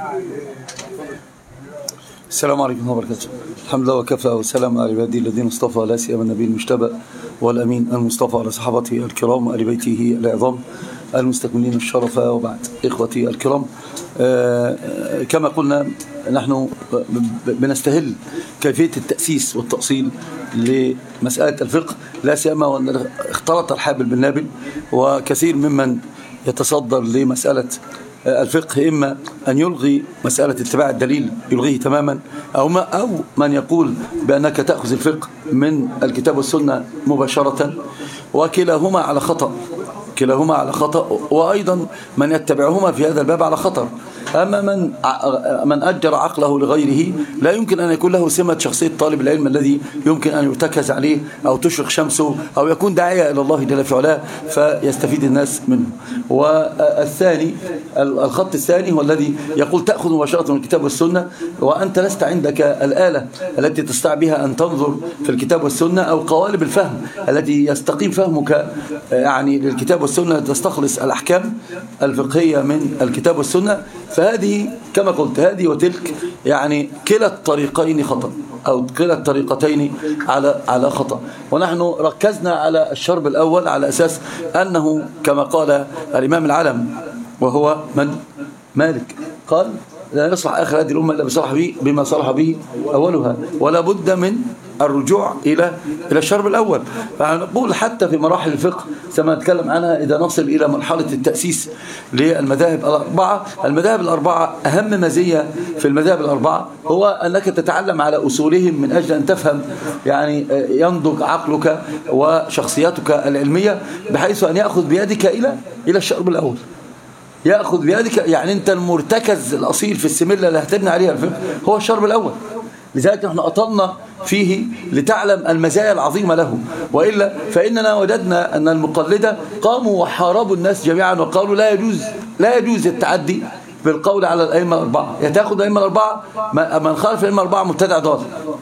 السلام عليكم ورحمة الله وبركاته. الحمد لله وكفى وسلام على عباده الذين اصطفى، لا سيما النبي المجتبى والأمين المصطفى على صحابته الكرام وآل بيته العظام المستكملين الشرف، وبعد. إخوتي الكرام، كما قلنا نحن بنستهل كيفية التأسيس والتأصيل لمسألة الفقه، لا سيما وأن اختلط الحابل بالنابل، وكثير ممن يتصدر لمسألة الفقه إما أن يلغي مسألة اتباع الدليل يلغيه تماما، أو من يقول بأنك تأخذ الفقه من الكتاب والسنة مباشرة، وكلاهما على خطأ، كلاهما على خطأ، وأيضا من يتبعهما في هذا الباب على خطر. أما من أجر عقله لغيره لا يمكن أن يكون له سمة شخصية طالب العلم الذي يمكن أن يرتكز عليه أو تشرق شمسه أو يكون داعية إلى الله جل في علاه فيستفيد الناس منه. والثاني، الخط الثاني هو الذي يقول تأخذ مباشرة من الكتاب والسنة وأنت لست عندك الآلة التي تستطيع بها أن تنظر في الكتاب والسنة أو قوالب الفهم التي يستقيم فهمك يعني للكتاب والسنة، تستخلص الأحكام الفقهية من الكتاب والسنة. فهذه كما قلت هذه وتلك، يعني كلا الطريقين خطأ أو كلا الطريقتين على خطأ. ونحن ركزنا على الشرب الأول على أساس أنه كما قال الإمام العلم وهو من مالك، قال لا يصلح آخر هذه الأمة إلا بما صلح به أولها، ولا بد من الرجوع إلى الشرب الأول. فنقول حتى في مراحل الفقه سنتكلم عنها إذا نصل إلى مرحلة التأسيس للمذاهب الأربعة. المذاهب الأربعة أهم مزية في المذاهب الأربعة هو أنك تتعلم على أصولهم من أجل أن تفهم، يعني ينضج عقلك وشخصيتك العلمية بحيث أن يأخذ بيدك إلى الشرب الأول، يأخذ بيدك، يعني أنت المرتكز الأصيل في السملة اللي هتبني عليها الفقه هو الشرب الأول. لذلك نحن أطلنا فيه لتعلم المزايا العظيمة له، وإلا فإننا وجدنا أن المقلدة قاموا وحاربوا الناس جميعا وقالوا لا يجوز التعدي بالقول على الأئمة الأربعة، يتأخذ الأئمة الأربعة، من خالف الأئمة الأربعة مبتدع ضال،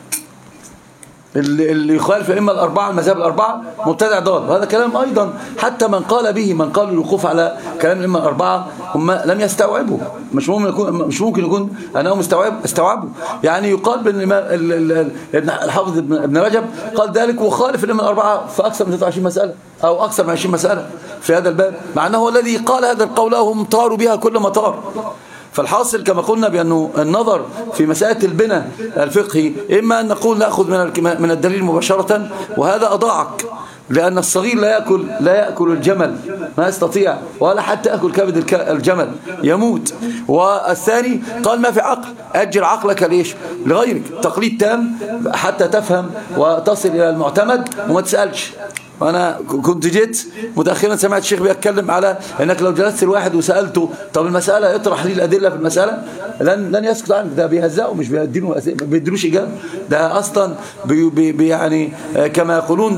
اللي يخالف الأئمة الأربعة المذاهب الأربعة مبتدع ضال. وهذا كلام أيضا حتى من قال به، من قال الوقوف على كلام الأئمة الأربعة هم لم يستوعبوا، مش ممكن يكون أنهم استوعبوا. يعني يقال بأن الحافظ ابن رجب قال ذلك وخالف الأئمة الأربعة في أكثر من 23 مسألة أو أكثر من 20 مسألة في هذا الباب، مع أنه هو الذي قال هذا القول وهم طاروا بها كل ما طار. فالحاصل كما قلنا بأنه النظر في مسألة البناء الفقهي إما أن نقول نأخذ من الدليل مباشرة، وهذا أضاعك، لأن الصغير لا يأكل الجمل، ما يستطيع، ولا حتى يأكل كبد الجمل يموت. والثاني قال ما في عقل، أجر عقلك ليش؟ لغيرك، تقليد تام حتى تفهم وتصل إلى المعتمد وما تسألش. وأنا كنت جيت متأخرا سمعت الشيخ بيتكلم على أنك لو جلست الواحد وسألته طب المسألة يطرح لي الأدلة في المسألة لن يسكت عنك، ده بيهزقوا مش بيدينوش إجابة، ده أصلا يعني كما يقولون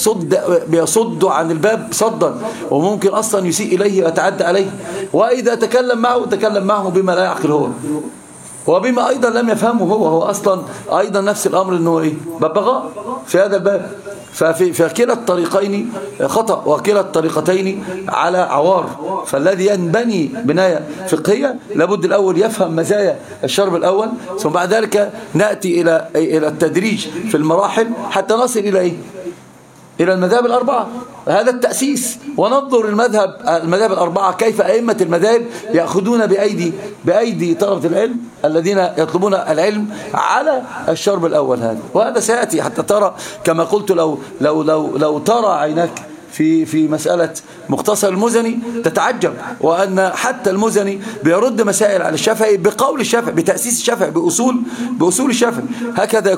بيصد عن الباب صدا، وممكن أصلا يسيء إليه ويتعدى عليه. وإذا تكلم معه بما لا يعقل هو، وبما أيضا لم يفهمه هو أصلا أيضا نفس الأمر أنه ببغاء في هذا الباب. ففي كلا الطريقين خطأ وكلا الطريقتين على عوار. فالذي ينبني بناية فقهية لابد الأول يفهم مزايا الشرب الأول، ثم بعد ذلك نأتي إلى التدريج في المراحل حتى نصل إلى إلى المذاهب الأربعة. هذا التأسيس. وننظر المذاهب الأربعة كيف أئمة المذاهب يأخذون بأيدي طلبة العلم الذين يطلبون العلم على الشرب الأول هذا. وهذا سيأتي حتى ترى كما قلت لو ترى عينك في مسألة مختصر المزني تتعجب، وأن حتى المزني بيرد مسائل على الشافعي بقول الشافعي، بتأسيس الشافعي، بأصول الشافعي. هكذا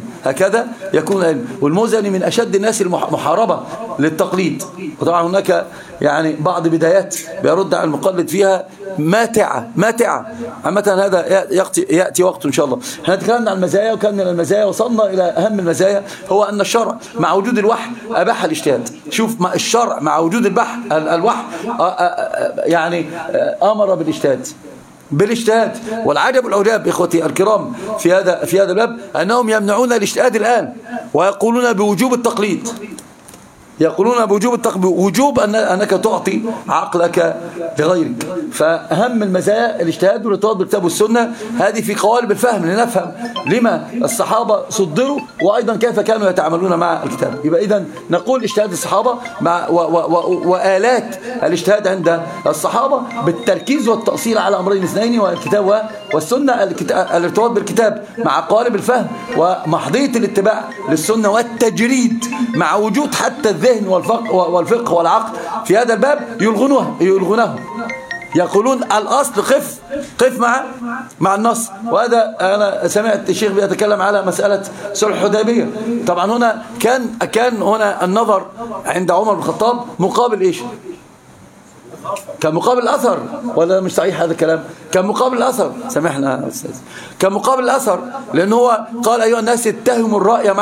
يكون علم. والمزني من أشد الناس المحاربة للتقليد، وطبعا هناك يعني بعض بدايات بيرد على المقلد فيها ماتعة. عامة هذا يأتي وقت إن شاء الله. احنا تكلمنا عن المزايا، وكان من المزايا وصلنا إلى أهم المزايا هو أن الشرع مع وجود الوحي أباح الاجتهاد. شوف الشرع مع وجود الوحي يعني أمر بالاجتهاد. والعجب العجاب إخوتي الكرام في هذا الباب أنهم يمنعون الاجتهاد الآن ويقولون بوجوب التقليد. يقولون بوجوب وجوب أنك تعطي عقلك لغيرك. فأهم المزايا الاجتهاد والارتباط بالكتاب والسنة، هذه في قوالب الفهم لنفهم لما الصحابة صدروا، وأيضا كيف كانوا يتعاملون مع الكتاب. يبقى إذن نقول اجتهاد الصحابة مع وآلات الاجتهاد عند الصحابة بالتركيز والتأصيل على أمرين اثنين، والكتاب والسنة. الارتباط بالكتاب مع قوالب الفهم ومحضية الاتباع للسنة والتجريد، مع وجود حتى الذهن والفقه والعقل في هذا الباب يلغونه. يقولون الأصل قف مع النص. وهذا أنا سمعت الشيخ بيتكلم على مسألة صلح الحديبية. طبعا هنا كان هنا النظر عند عمر بن الخطاب مقابل إيش؟ كان مقابل الأثر، ولا مش صحيح هذا الكلام؟ كان مقابل الأثر، سامحنا أستاذ، كان مقابل الأثر، لأنه هو قال أيها الناس اتهموا الرأي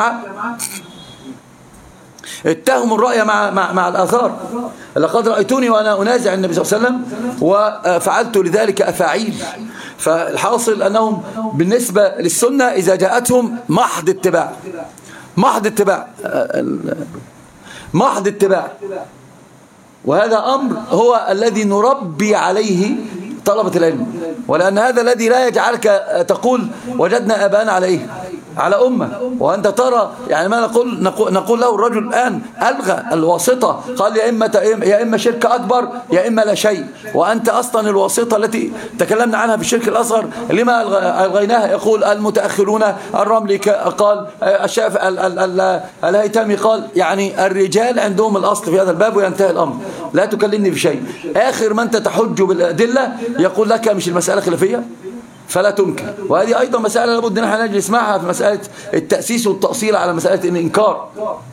مع الآثار. لقد رأيتوني وأنا أنازع النبي صلى الله عليه وسلم وفعلت لذلك أفاعيل. فالحاصل أنهم بالنسبة للسنة إذا جاءتهم محض اتباع، وهذا أمر هو الذي نربي عليه طلبة العلم، ولأن هذا الذي لا يجعلك تقول وجدنا أبانا على إيه؟ على أمة. وأنت ترى يعني ما نقول له الرجل الآن ألغى الواسطة، قال يا إما شرك أكبر يا إما لا شيء. وأنت أصلا الواسطة التي تكلمنا عنها في الشرك الأصغر لما ألغيناها؟ يقول المتأخرون، الرملي قال، الشافعي الهيثمي قال، يعني الرجال عندهم الأصل في هذا الباب وينتهي الأمر، لا تكلمني في شيء. آخر من تحج بالأدلة يقول لك مش المسألة خلافية فلا تنكر. وهذه أيضا مسألة لابد أن احنا نجلس معها في مسألة التأسيس والتأصيل على مسألة الإنكار.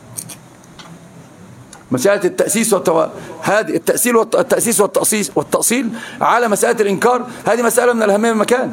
مسألة التأسيس هذه التأسيس والتأصيل على مسألة الإنكار، هذه مسألة من الأهمية المكان،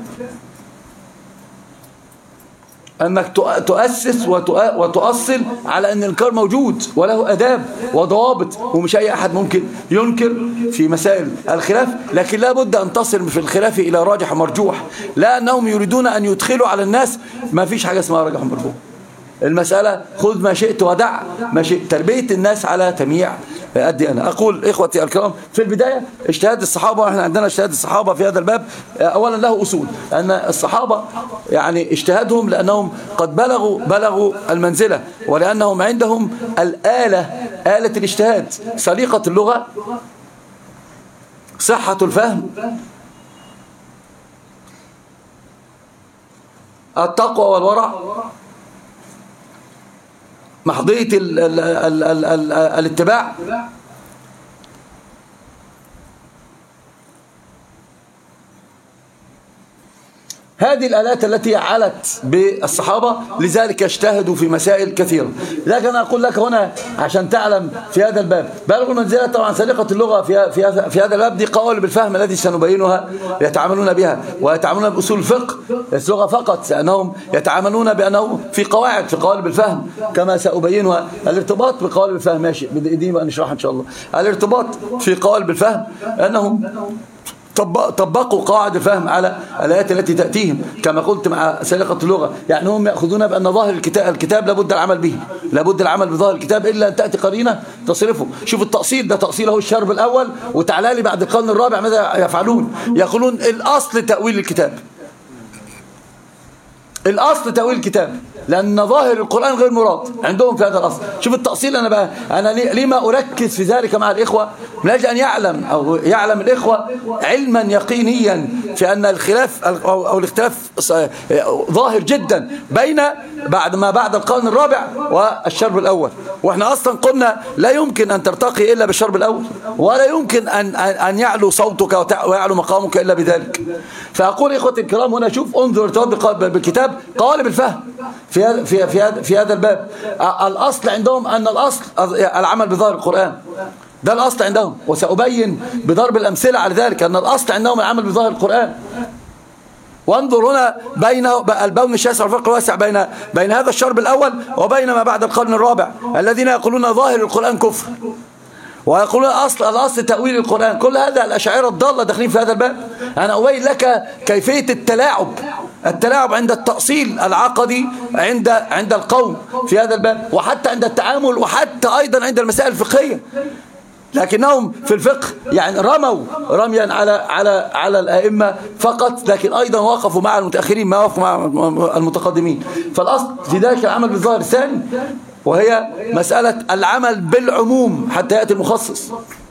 أنك تؤسس وتؤصل على أن الإنكار موجود وله أداب وضوابط، ومش أي أحد ممكن ينكر في مسائل الخلاف. لكن لا بد أن تصل في الخلاف إلى راجح مرجوح، لا أنهم يريدون أن يدخلوا على الناس ما فيش حاجة اسمها راجح مرجوح. المسألة خذ ما شئت ودع ما شئت، تربية الناس على تمييع أدي. أنا أقول إخوتي الكرام في البداية اجتهاد الصحابة، احنا عندنا اجتهاد الصحابة في هذا الباب أولا له أصول، أن الصحابة يعني اجتهادهم لأنهم قد بلغوا المنزلة، ولأنهم عندهم آلة الاجتهاد، سليقة اللغة، صحة الفهم، التقوى والورع، محضية الاتباع، هذه الآلات التي علت بالصحابة، لذلك اجتهدوا في مسائل كثيرة. لكن أنا أقول لك هنا عشان تعلم في هذا الباب بلغوا المنزلة. طبعا سليقة اللغة في هذا الباب دي قوالب بالفهم الذي سنبينها يتعاملون بها، ويتعاملون بأصول الفقه اللغة فقط، لأنهم يتعاملون بأنه في قوالب الفهم كما سأبينها. الارتباط بقوالب الفهم ماشي، دي بقى نشرحها إن شاء الله. الارتباط في قوالب الفهم أنهم طبقوا قواعد الفهم على الآيات التي تأتيهم، كما قلت مع سليقة اللغة. يعني هم يأخذون بأن ظاهر الكتاب لابد العمل به، لابد العمل بظاهر الكتاب إلا أن تأتي قرينة تصرفه. شوف التأصيل ده، تأصيله الشرب الأول، وتعالى لي بعد القرن الرابع ماذا يفعلون؟ يقولون الأصل تأويل الكتاب، الأصل تأويل الكتاب، لأن ظاهر القرآن غير مراد عندهم في هذا الأصل. شوف التأصيل. أنا لما أركز في ذلك مع الإخوة؟ من أجل أن يعلم الإخوة علما يقينيا في أن الخلاف أو الاختلاف ظاهر جدا بين بعد القرن الرابع والشرب الأول. وإحنا أصلا قلنا لا يمكن أن ترتقي إلا بالشرب الأول، ولا يمكن أن يعلو صوتك ويعلو مقامك إلا بذلك. فأقول إخوتي الكرام هنا، شوف انظر ارتباط بالكتاب، قوالب الفهم في هذا الباب. الأصل عندهم أن الأصل العمل بظاهر القرآن، ده الأصل عندهم، وسأبين بضرب الأمثلة على ذلك أن الأصل عندهم العمل بظاهر القرآن. وانظر هنا بين البون الشاسع والفرق الواسع بين هذا الشرب الأول وبين ما بعد القرن الرابع، الذين يقولون ظاهر القرآن كفر، ويقولون الأصل تأويل القرآن. كل هذا الأشاعرة الضالة داخلين في هذا الباب. أنا أبين لك كيفية التلاعب عند التأصيل العقدي عند القوم في هذا الباب، وحتى عند التعامل، وحتى أيضا عند المسائل الفقهية. لكنهم في الفقه يعني رموا رميا على الأئمة فقط، لكن أيضا وقفوا مع المتأخرين ما وقفوا مع المتقدمين. فالأصل في ذلك العمل بالظاهر الثاني، وهي مسألة العمل بالعموم حتى يأتي المخصص.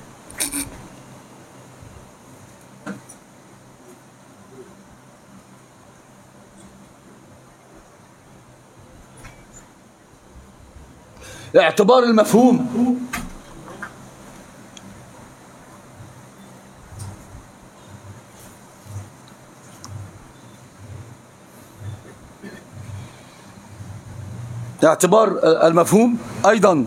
اعتبار المفهوم. اعتبار المفهوم أيضا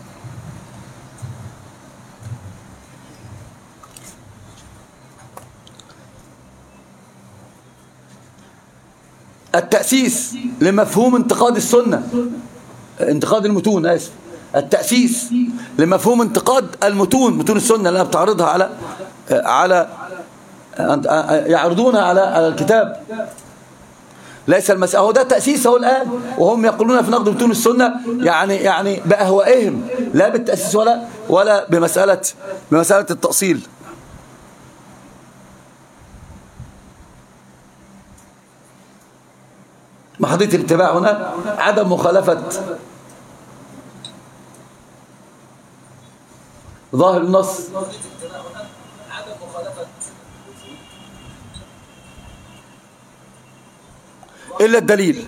التأسيس لمفهوم انتقاد السنة، انتقاد المتون، آسف، التأسيس لمفهوم انتقاد المتون، متون السنة اللي بتعرضها على يعرضونها على الكتاب. ليس المسألة هو ده التأسيس هو الآن، وهم يقولون في نقد متون السنة يعني بأهوائهم، لا بالتأسيس ولا بمسألة التأصيل. محضية الاتباع هنا عدم مخالفة ظاهر النص إلا الدليل.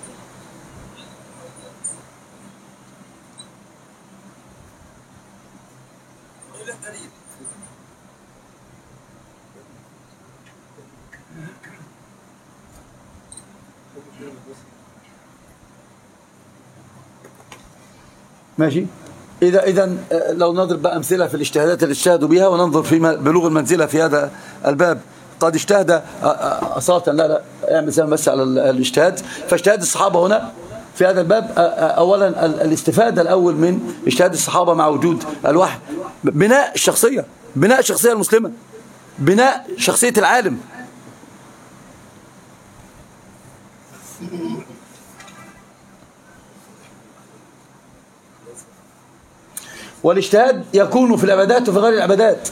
ماشي. إذا لو نضرب بقى أمثلة في الاجتهادات اللي اجتهدوا بها، وننظر في بلوغ المنزلة في هذا الباب. قد اجتهد أصالة، لا اعمل مثال بس على الاجتهاد. فاجتهاد الصحابة هنا في هذا الباب أولا الاستفادة الأول من اجتهاد الصحابة مع وجود الوحي، بناء الشخصية المسلمة، بناء شخصية العالم. والاجتهاد يكون في العبادات وفي غير العبادات.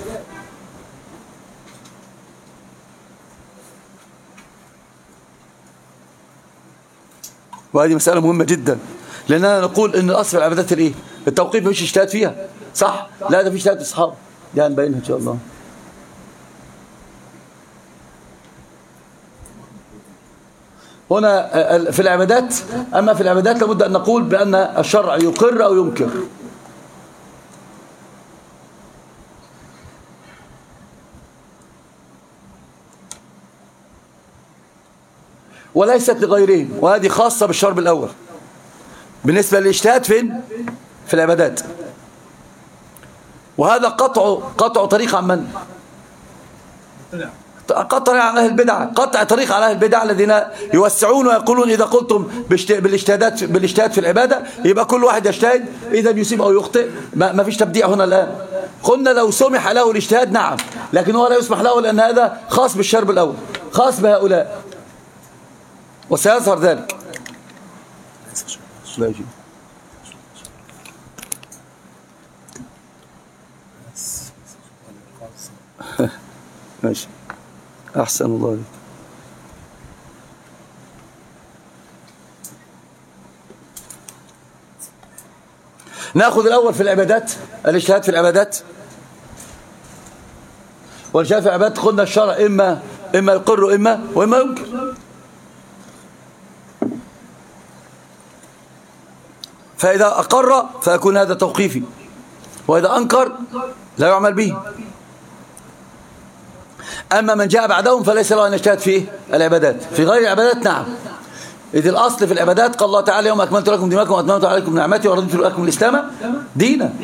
وهذه مسألة مهمة جدا، لأننا نقول إن الأصل في العبادات الإيه؟ التوقيف، مش اجتهاد فيها، صح؟ لا، ده في اجتهاد الصحابة، دي هنبينها إن شاء الله. هنا في العبادات، أما في العبادات لابد أن نقول بأن الشرع يقر أو ينكر، وليست لغيرهم، وهذه خاصة بالشرب الأول بالنسبة للاجتهاد فين؟ في العبادات. وهذا قطع طريق عن من؟ قطع عن أهل البدع، قطع طريق على أهل البدع الذين يوسعون ويقولون إذا قلتم بالاجتهاد في العبادة يبقى كل واحد يجتهد، إذا يصيب أو يخطئ، ما فيش تبديع هنا الآن. قلنا لو سمح له الاجتهاد نعم، لكن هو لا يسمح له، لأن هذا خاص بالشرب الأول، خاص بهؤلاء، وسيظهر ذلك. ماشي، أحسن الله عليك. نأخذ الأول في العبادات، الاجتهاد في العبادات. والاجتهاد في العبادات قلنا الشرع إما يقر وإما ينكر. فإذا أقر فيكون هذا توقيفي، وإذا أنكر لا يعمل به. أما من جاء بعدهم فليس له أن يجتهد في العبادات. في غير العبادات نعم، إذ الأصل في العبادات قال الله تعالى: يوم أكملت لكم دينكم وأتممت عليكم نعمتي ورضيت لكم الإسلام دينا.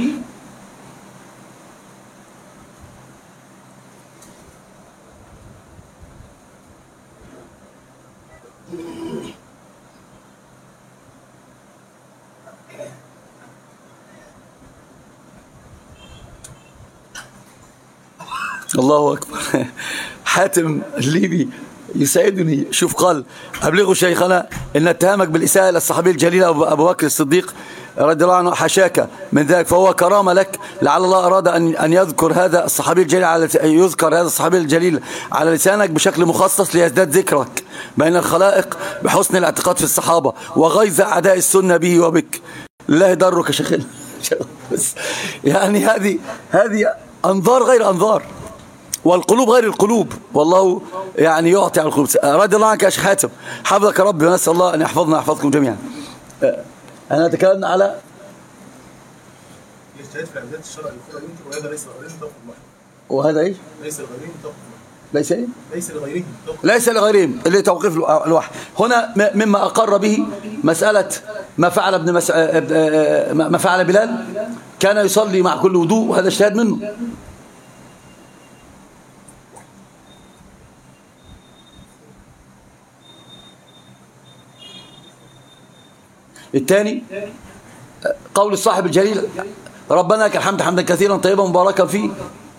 الله أكبر. حاتم الليبي يسعدني. شوف قال أبلغوا شيخنا إن اتهامك بالإساءة إلى الصحابي الجليل أبو بكر الصديق رضي الله عنه حشاك من ذلك، فهو كرامة لك، لعل الله أراد أن يذكر هذا الصحابي الجليل على لسانك بشكل مخصص ليزداد ذكرك بين الخلائق بحسن الاعتقاد في الصحابة وغيظ أعداء السنة به وبك. لله درك يا شيخنا. يعني هذه أنظار غير أنظار، والقلوب غير القلوب، والله يعني يعطي على القلوب. رضي الله عنك يا شيخ حاتم، حفظك ربي، ونسأل الله أن يحفظنا ويحفظكم جميعا. أنا تكلمنا على الاجتهاد في عبادات الشرع الأخرى يمكن، وهذا ليس لغيرهم توقف الله. وهذا إيه؟ ليس لغيرهم توقف الله. ليس إيه؟ ليس لغيرهم اللي توقيف الوحي. هنا مما أقر به مسألة ما فعل بلال، كان يصلي مع كل وضوء، وهذا اجتهاد منه. الثاني قول الصاحب الجليل ربنا لك الحمد حمدا كثيرا طيبا مباركا فيه.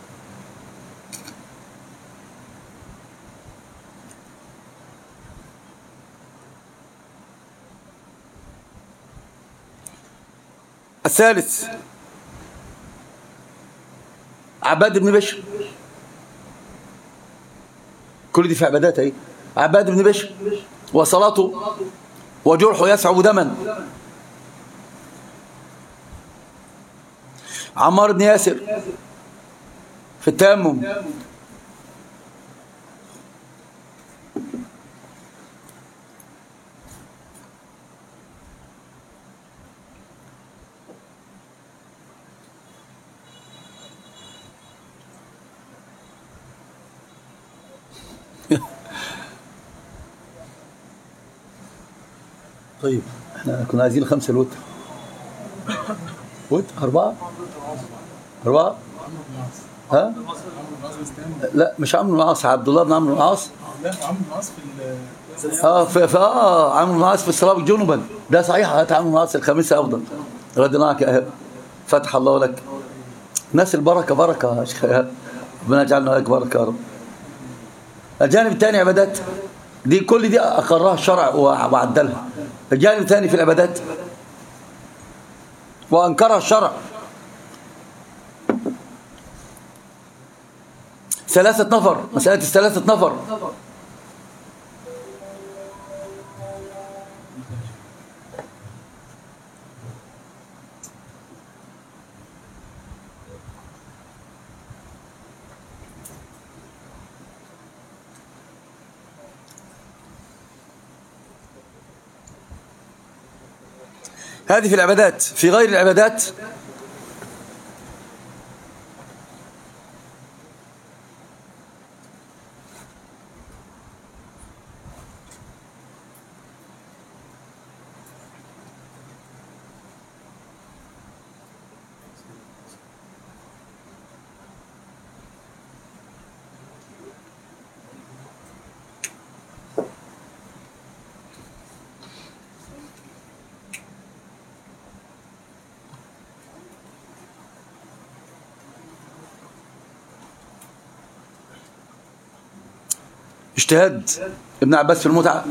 الثالث عباد بن بشر، كل دي في عبادات اهي. عباد بن بشر وصلاته وجرحه يسعب دما. عمار بن ياسر في التيمم. طيب احنا كنا عايزين 5 الوتر. وتر 4 ها؟ لا مش عمرو بن العاص، عبد الله بن عمرو بن العاص. لا عمرو بن العاص في عمرو بن العاص في الصلاة جنبا، ده صحيح. هات عمرو بن العاص الخامسة أفضل. رضي الله عنك، فتح الله لك. ناس البركة بركة يا شيخ، ربنا يجعلنا لك بركة يا رب. الجانب الثاني عبادات، دي كل دي أقرها الشرع وعدلها. الجانب الثاني في العبادات وأنكرها الشرع 3 نفر، مسألة 3 نفر. هذه في العبادات. في غير العبادات اجتهاد ابن عباس في المتعة.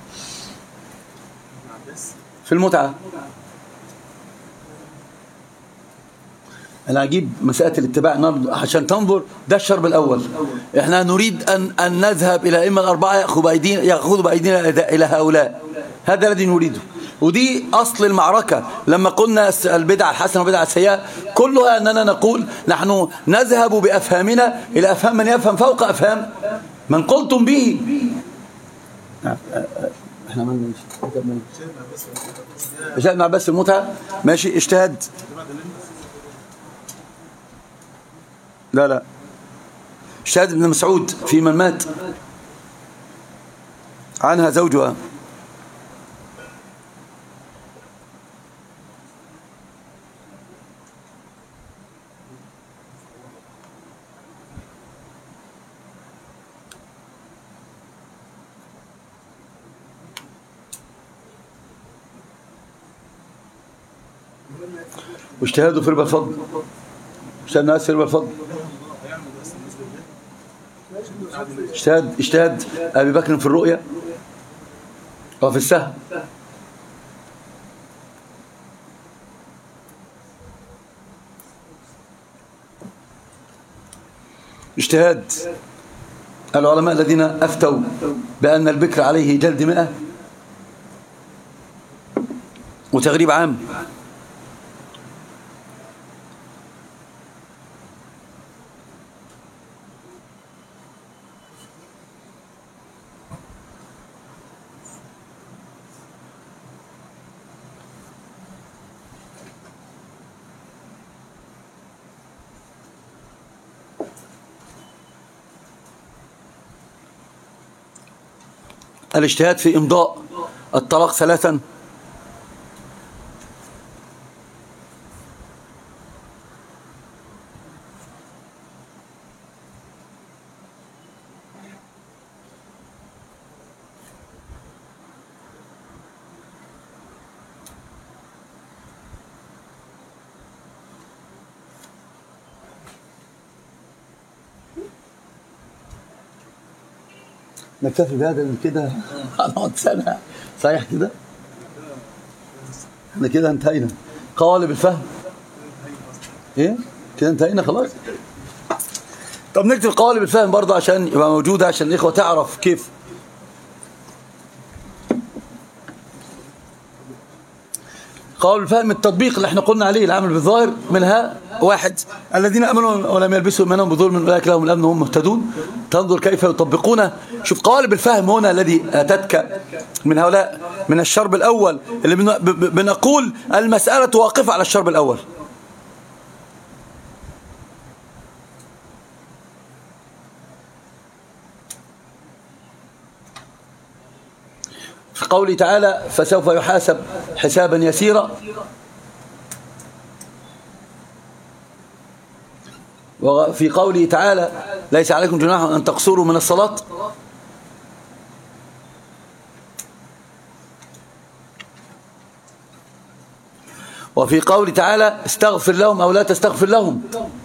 أنا أجيب مسألة الاتباع عشان تنظر. ده الشرب الأول. إحنا نريد أن نذهب إلى إما الأربعة يأخذوا بأيدينا إلى هؤلاء. هذا الذي نريده. ودي أصل المعركة. لما قلنا البدعة الحسنة والبدعة السيئة كلها أننا نقول نحن نذهب بأفهامنا إلى أفهام من يفهم فوق أفهام من قلتم به. احنا عملنا اجتهاد مع بس المتعة. ماشي. اجتهاد لا اجتهاد ابن مسعود في من مات عنها زوجها. واجتهادوا في ربا الفضل. اجتهاد الناس في ربا الفضل. اجتهاد أبي بكر في الرؤيا وفي السهم. اجتهاد العلماء الذين أفتوا بأن البكر عليه جلد 100 وتغريب عام. الاجتهاد في إمضاء الطلاق 3. نكتفي بهذا كده. هنقعد سنة صحيح كده. احنا كده انتهينا. قوالب الفهم ايه كده انتهينا خلاص. طب نكتب قوالب الفهم برضه عشان يبقى موجودة، عشان الإخوة تعرف كيف. قوالب الفهم التطبيق اللي احنا قلنا عليه، العمل بالظاهر. منها 1 الذين امنوا ولم يلبسوا ايمانهم بظلم اولئك لهم الامن وهم مهتدون. تنظر كيف يطبقونه. شوف قوالب الفهم هنا الذي اتتك من هؤلاء من الشرب الاول، اللي بنقول المساله واقفه على الشرب الاول. في قوله تعالى فسوف يحاسب حسابا يسيرا، وفي قوله تعالى ليس عليكم جناح أن تقصروا من الصلاة، وفي قوله تعالى استغفر لهم أو لا تستغفر لهم،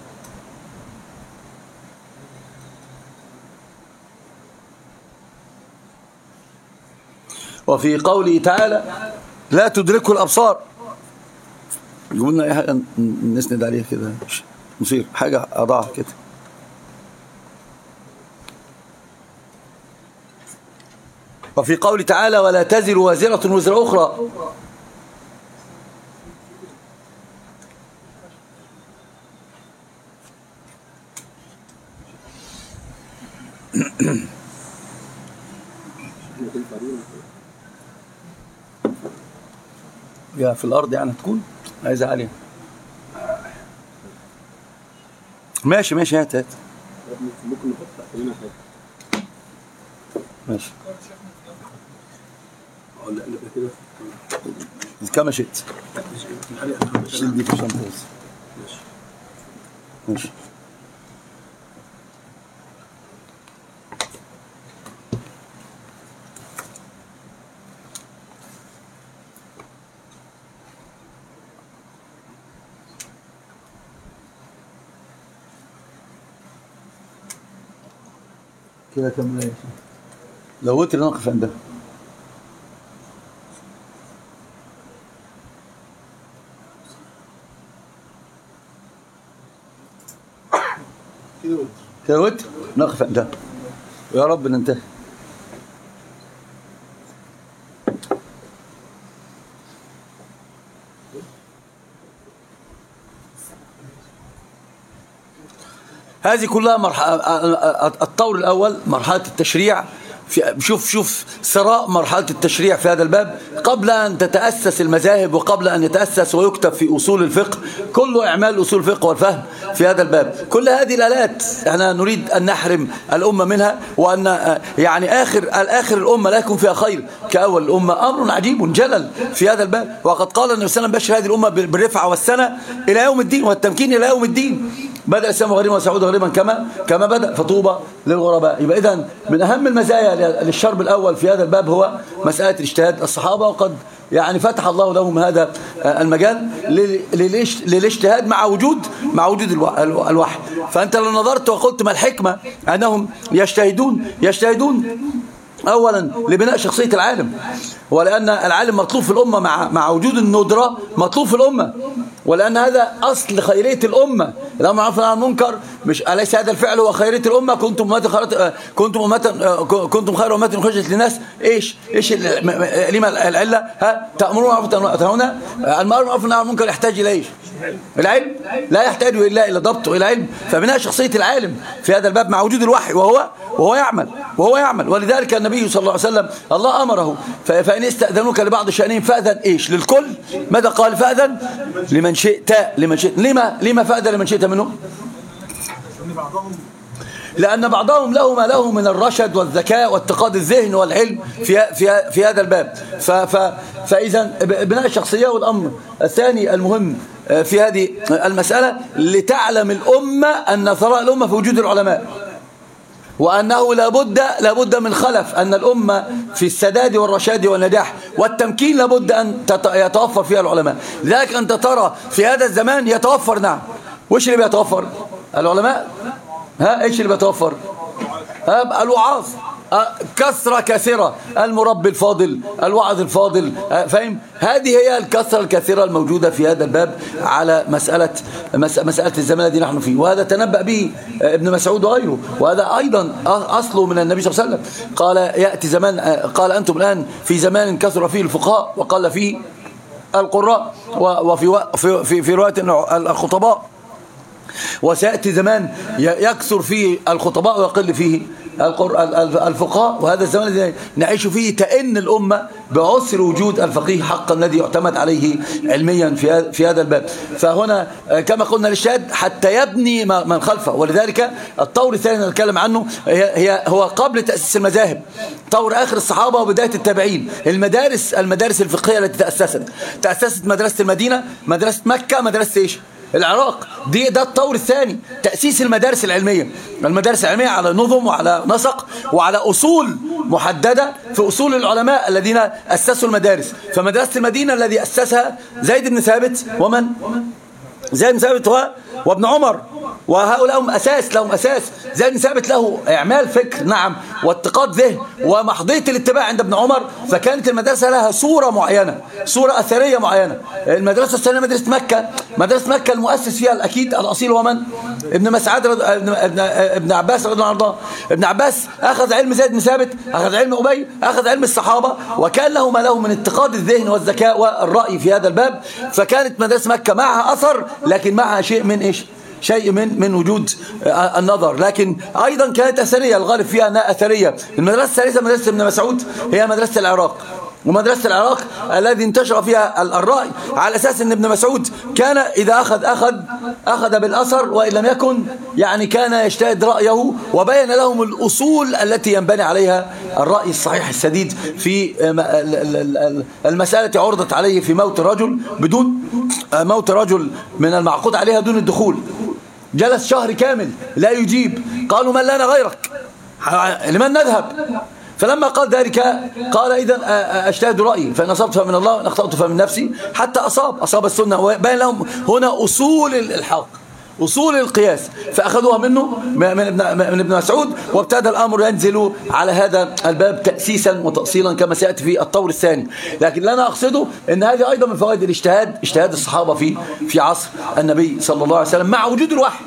وفي قوله تعالى لا تدركه الأبصار. قلنا اي حاجة نسند عليها كده مصير حاجة أضاعها كده. وفي قوله تعالى ولا تزر وازرة وزر أخرى. يا في الأرض يعني تكون عايزة عالية. ماشي ماشي هات ممكن نحط تحتنا حاجة. ماشي لا كده كما شئت. شيل دي في الشنطة بس. ماشي كده كم ايه لو وتر نقف عندها. كده وتر نقف عندها ويا رب ننتهي. هذه كلها الطور الأول مرحلة التشريع. شوف ثراء مرحلة التشريع في هذا الباب قبل أن تتأسس المذاهب وقبل أن يتأسس ويكتب في أصول الفقه. كله إعمال أصول الفقه والفهم في هذا الباب. كل هذه الآلات احنا نريد أن نحرم الأمة منها، وأن يعني آخر الأمة لا يكون فيها خير كأول الأمة. أمر عجيب جلل في هذا الباب. وقد قال النبي صلى الله عليه وسلم بشر هذه الأمة بالرفعة والسنة إلى يوم الدين والتمكين إلى يوم الدين. بدأ الإسلام غريبا وسيعود غريبا كما بدأ فطوبى للغرباء. يبقى إذن من أهم المزايا للشرب الأول في هذا الباب هو مسألة اجتهاد الصحابة، وقد يعني فتح الله لهم هذا المجال للاجتهاد مع وجود الوحي. فأنت لو نظرت وقلت ما الحكمة أنهم يجتهدون أولا لبناء شخصية العالم، ولأن العالم مطلوب في الأمة مع وجود الندرة مطلوب في الأمة، ولأن هذا أصل خيرية الأمة. الأمر بالمعروف والنهي عن المنكر، مش أليس هذا الفعل هو خيرية الأمة؟ كنتم خير أمة أخرجت للناس. إيش لما العلة؟ تأمرون بالمعروف وتنهون عن المعروف والنهي عن المنكر. يحتاج إلى إيش؟ العلم، لا يحتاج إلى ضبط إلى علم. فبناء شخصية العالم في هذا الباب مع وجود الوحي وهو يعمل. ولذلك النبي صلى الله عليه وسلم الله أمره فإن استأذنوك لبعض شأنهم فأذن إيش؟ للكل. ماذا قال؟ فأذن لمن شئت. لما فأذن لمن شئت منهم؟ لأن بعضهم له من الرشد والذكاء واتقاد الذهن والعلم في هذا الباب. فإذا بناء الشخصية. والأمر الثاني المهم في هذه المسألة لتعلم الأمة أن ثراء الأمة في وجود العلماء، وأنه لابد من خلف، أن الأمة في السداد والرشاد والنجاح والتمكين لابد أن يتوفر فيها العلماء. لذلك أنت ترى في هذا الزمان يتوفر. نعم، وإيش اللي بيتوفر؟ العلماء. إيش اللي بيتوفر؟ الوعاظ، كثرة كثيرة، المربي الفاضل، الوعظ الفاضل. فاهم؟ هذه هي الكثرة الكثيرة الموجودة في هذا الباب على مسألة الزمان الذي نحن فيه. وهذا تنبأ به ابن مسعود وغيره، وهذا أيضا أصله من النبي صلى الله عليه وسلم. قال يأتي زمان، قال أنتم الآن في زمان كثر فيه الفقهاء وقل فيه القراء، وفي رواية الخطباء. وسيأتي زمان يكثر فيه الخطباء ويقل فيه الفقهاء. وهذا الزمان الذي نعيش فيه تئن الأمة بعسر وجود الفقيه حقا الذي يعتمد عليه علميا في هذا الباب. فهنا كما قلنا للشهاد حتى يبني من خلفه. ولذلك الطور الثاني نتكلم عنه هو قبل تأسيس المذاهب، طور آخر الصحابة وبداية التابعين. المدارس الفقهية التي تأسست مدرسة المدينة، مدرسة مكة، مدرسة إيش؟ العراق. ده الطور الثاني، تأسيس المدارس العلمية على نظم وعلى نسق وعلى أصول محددة في أصول العلماء الذين أسسوا المدارس. فمدرسة المدينة الذي أسسها زيد بن ثابت، ومن؟ زيد بن ثابت وابن عمر، وهؤلاء لهم أساس. زيد بن ثابت له إعمال فكر، نعم، واتقاد ذهن ومحضية الاتباع عند ابن عمر. فكانت المدرسة لها صورة معينة، صورة أثرية معينة. المدرسة الثانية مدرسة مكة المؤسس فيها الأكيد الأصيل هو من؟ ابن مسعود، ابن عباس رضي الله عنه. ابن عباس أخذ علم زيد بن ثابت، أخذ علم أبي، أخذ علم الصحابة، وكان له ما له من اتقاد الذهن والذكاء والرأي في هذا الباب. فكانت مدرسة مكة معها أثر، لكن معها شيء من إيش؟ شيء من وجود النظر، لكن أيضا كانت أثرية، الغالب فيها أنها أثرية. المدرسة الثالثة مدرسة ابن مسعود هي مدرسة العراق. ومدرسة العراق الذي انتشر فيها الرأي على أساس أن ابن مسعود كان إذا أخذ بالأثر، وإن لم يكن يعني كان يجتهد رأيه، وبين لهم الأصول التي ينبني عليها الرأي الصحيح السديد في المسألة. عرضت عليه في موت رجل من المعقود عليها دون الدخول، جلس شهر كامل لا يجيب. قالوا من لنا غيرك، لمن نذهب؟ فلما قال ذلك قال إذن أجتهد رأيي، فإن أصبت فمن الله وإن أخطأت فمن نفسي، حتى أصاب السنة. وبين لهم هنا أصول الحق، أصول القياس، فأخذوها منه من ابن مسعود. وابتدى الأمر ينزل على هذا الباب تأسيسا وتأصيلا كما سيأتي في الطور الثاني. لكن اللي أنا أقصده أن هذه أيضا من فوائد اجتهاد الصحابة في عصر النبي صلى الله عليه وسلم مع وجود الوحي.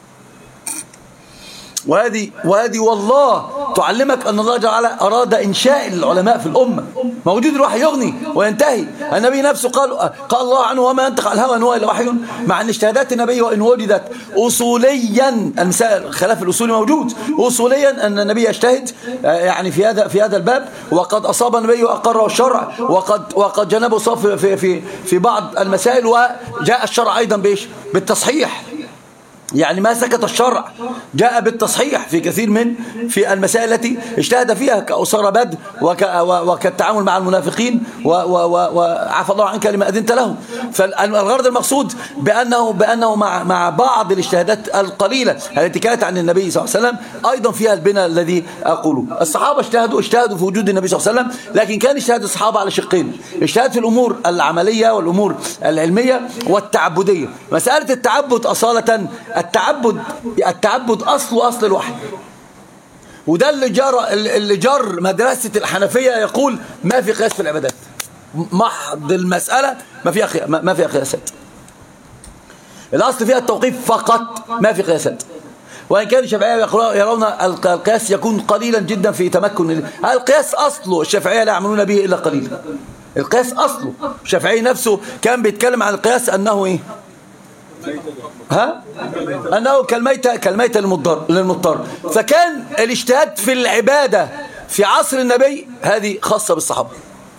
وهذه والله تعلمك أن الله جل وعلا أراد إنشاء العلماء في الأمة. موجود الوحي يغني وينتهي. النبي نفسه قال الله عنه وما ينطق عن الهوى إن هو إلا وحي، مع أن اجتهادات النبي وإن وجدت أصوليا، المسائل خلاف الأصول موجود أصوليا، أن النبي يجتهد يعني في هذا الباب، وقد أصاب النبي وأقره الشرع، وقد جنبه صف في بعض المسائل، وجاء الشرع أيضا بالتصحيح. يعني ما سكت الشرع، جاء بالتصحيح في كثير في المسائل التي اجتهد فيها كأسر بدر وكالتعامل مع المنافقين وعفى الله عنك لما أذنت لهم. فالغرض المقصود بأنه مع بعض الاجتهادات القليلة التي كانت عن النبي صلى الله عليه وسلم أيضا فيها البناء الذي أقوله. الصحابة اجتهدوا في وجود النبي صلى الله عليه وسلم، لكن كان اجتهاد الصحابة على شقين: اجتهاد في الأمور العملية والأمور العلمية والتعبدية. مسألة التعبد أصالة، التعبد أصل الوحي، وده اللي جر مدرسة الحنفية يقول ما في قياس في العبادات، محض المسألة ما فيها قياسات، الأصل فيها التوقيف فقط، ما في قياسات. وإن كان الشافعية يرون القياس يكون قليلا جدا في تمكن القياس. أصله الشافعية لا يعملون به إلا قليلا. القياس أصله الشافعي نفسه كان بيتكلم عن القياس أنه إيه؟ أنه كالميتة للمضطر. فكان الاجتهاد في العبادة في عصر النبي هذه خاصة بالصحابة،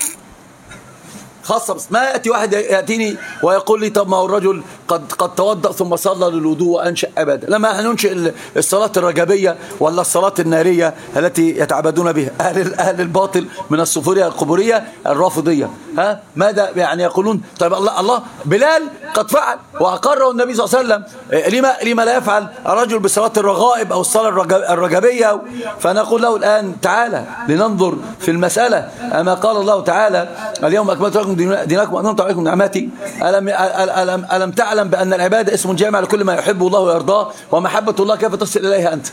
خاصة بس. ما يأتي واحد يأتيني ويقول لي طب ما هو الرجل قد توضأ ثم صلى للوضوء وأنشأ عبادة. لما هننشئ الصلاة الرجبية ولا الصلاة النارية التي يتعبدون بها أهل الباطل من الصفورية القبورية الرافضية، ماذا يعني يقولون؟ طيب الله بلال قد فعل وأقره النبي صلى الله عليه وسلم، لما لا يفعل الرجل بصلاة الرغائب أو الصلاة الرجبية؟ فنقول له الآن تعالى لننظر في المسألة. أما قال الله تعالى اليوم أكملت لكم دينكم وأتممت عليكم نعمتي. ألم تعلم بأن العبادة اسم جامع لكل ما يحبه الله ويرضاه، ومحبة الله كيف تصل إليها أنت؟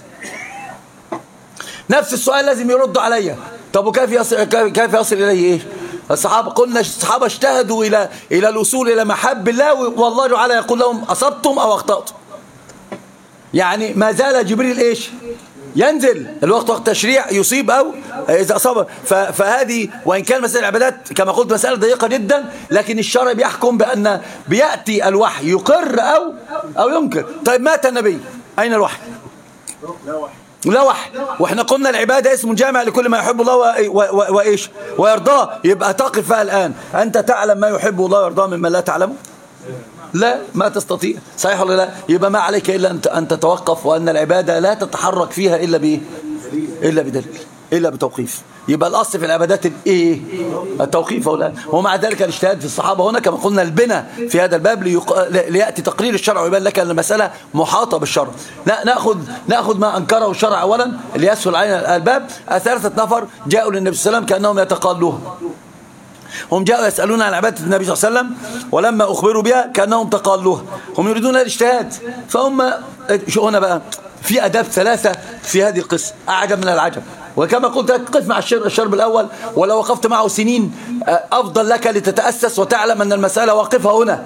نفس السؤال لازم يرد عليا. طب وكيف يصل إليه إيه؟ الصحابة قلنا الصحابة اجتهدوا إلى الوصول إلى محب الله، والله تعالى يقول لهم أصبتم أو أخطأتم. يعني ما زال جبريل إيش؟ ينزل الوقت وقت تشريع يصيب أو إذا أصاب. فهذه وإن كان مسألة العبادات كما قلت مسألة ضيقة جدا، لكن الشرع بيحكم بأن بيأتي الوحي يقر أو ينكر. طيب مات النبي، أين الوحي؟ لا وحي. واحنا قلنا العبادة اسم جامع لكل ما يحب الله وإيش ويرضاه. يبقى تقف فيها الآن، أنت تعلم ما يحب الله ويرضاه مما لا تعلمه؟ لا، ما تستطيع. صحيح ولا لا؟ يبقى ما عليك إلا أن تتوقف، وأن العبادة لا تتحرك فيها إلا بدليل، إلا بتوقيف. يبقى الأصل في العبادات إيه؟ التوقيف. ومع ذلك الاجتهاد في الصحابة هنا كما قلنا البناء في هذا الباب ليأتي تقرير الشرع ويبان لك أن المسألة محاطة بالشرع. نأخذ ما أنكره الشرع أولا ليسهل علينا الباب. 3 نفر جاءوا للنبي صلى الله عليه وسلم كأنهم يتقالوها. هم جاءوا يسألون عن عبادة النبي صلى الله عليه وسلم، ولما أخبروا بها كأنهم تقالوها. هم يريدون الاجتهاد. فهم شو هنا بقى في أداب 3 في هذه القصة، أعجب من العجب. وكما قلت قف مع الشرب الأول، ولو وقفت معه سنين أفضل لك لتتأسس وتعلم أن المسألة واقفها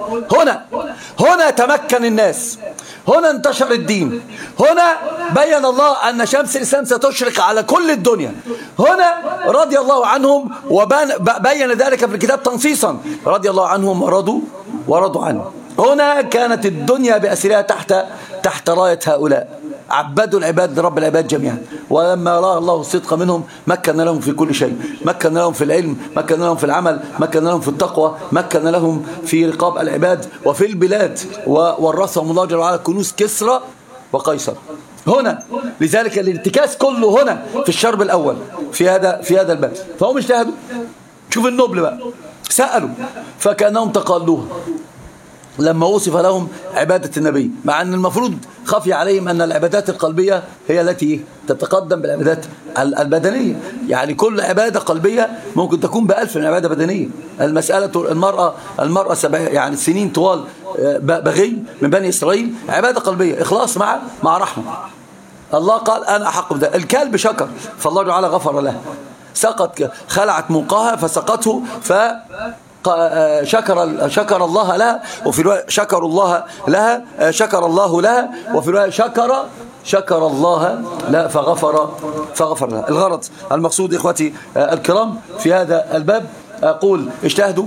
هنا تمكن الناس، هنا انتشر الدين، هنا بين الله أن شمس الإسلام ستشرق على كل الدنيا. هنا رضي الله عنهم وبين ذلك في الكتاب تنصيصا، رضي الله عنهم ورضوا عنه. هنا كانت الدنيا بأسرها تحت راية هؤلاء، عبدوا العباد لرب العباد جميعا. ولما رأى الله الصدق منهم مكن لهم في كل شيء، مكن لهم في العلم، مكن لهم في العمل، مكن لهم في التقوى، مكن لهم في رقاب العباد وفي البلاد، وورثهم الله جل وعلا كنوز كسرى وقيصر. هنا لذلك الانتكاس كله هنا في الشرب الأول في هذا الباب. فهم اجتهدوا. شوف النبل بقى، سألوا فكأنهم تقالوها لما وصف لهم عبادة النبي، مع أن المفروض خفي عليهم أن العبادات القلبية هي التي تتقدم بالعبادات البدنية. يعني كل عبادة قلبية ممكن تكون ب1000 من عبادة بدنية. المسألة المرأة 7 يعني سنين طوال بغي من بني إسرائيل عبادة قلبية، إخلاص مع رحمة. الله قال أنا أحق بذلك. الكلب شكر فالله تعالى غفر له، خلعت موقها فسقته شكر الله لها، وفي رواية شكر الله لها، وفي رواية شكر الله لا فغفر لها. الغرض المقصود إخوتي الكرام في هذا الباب أقول اجتهدوا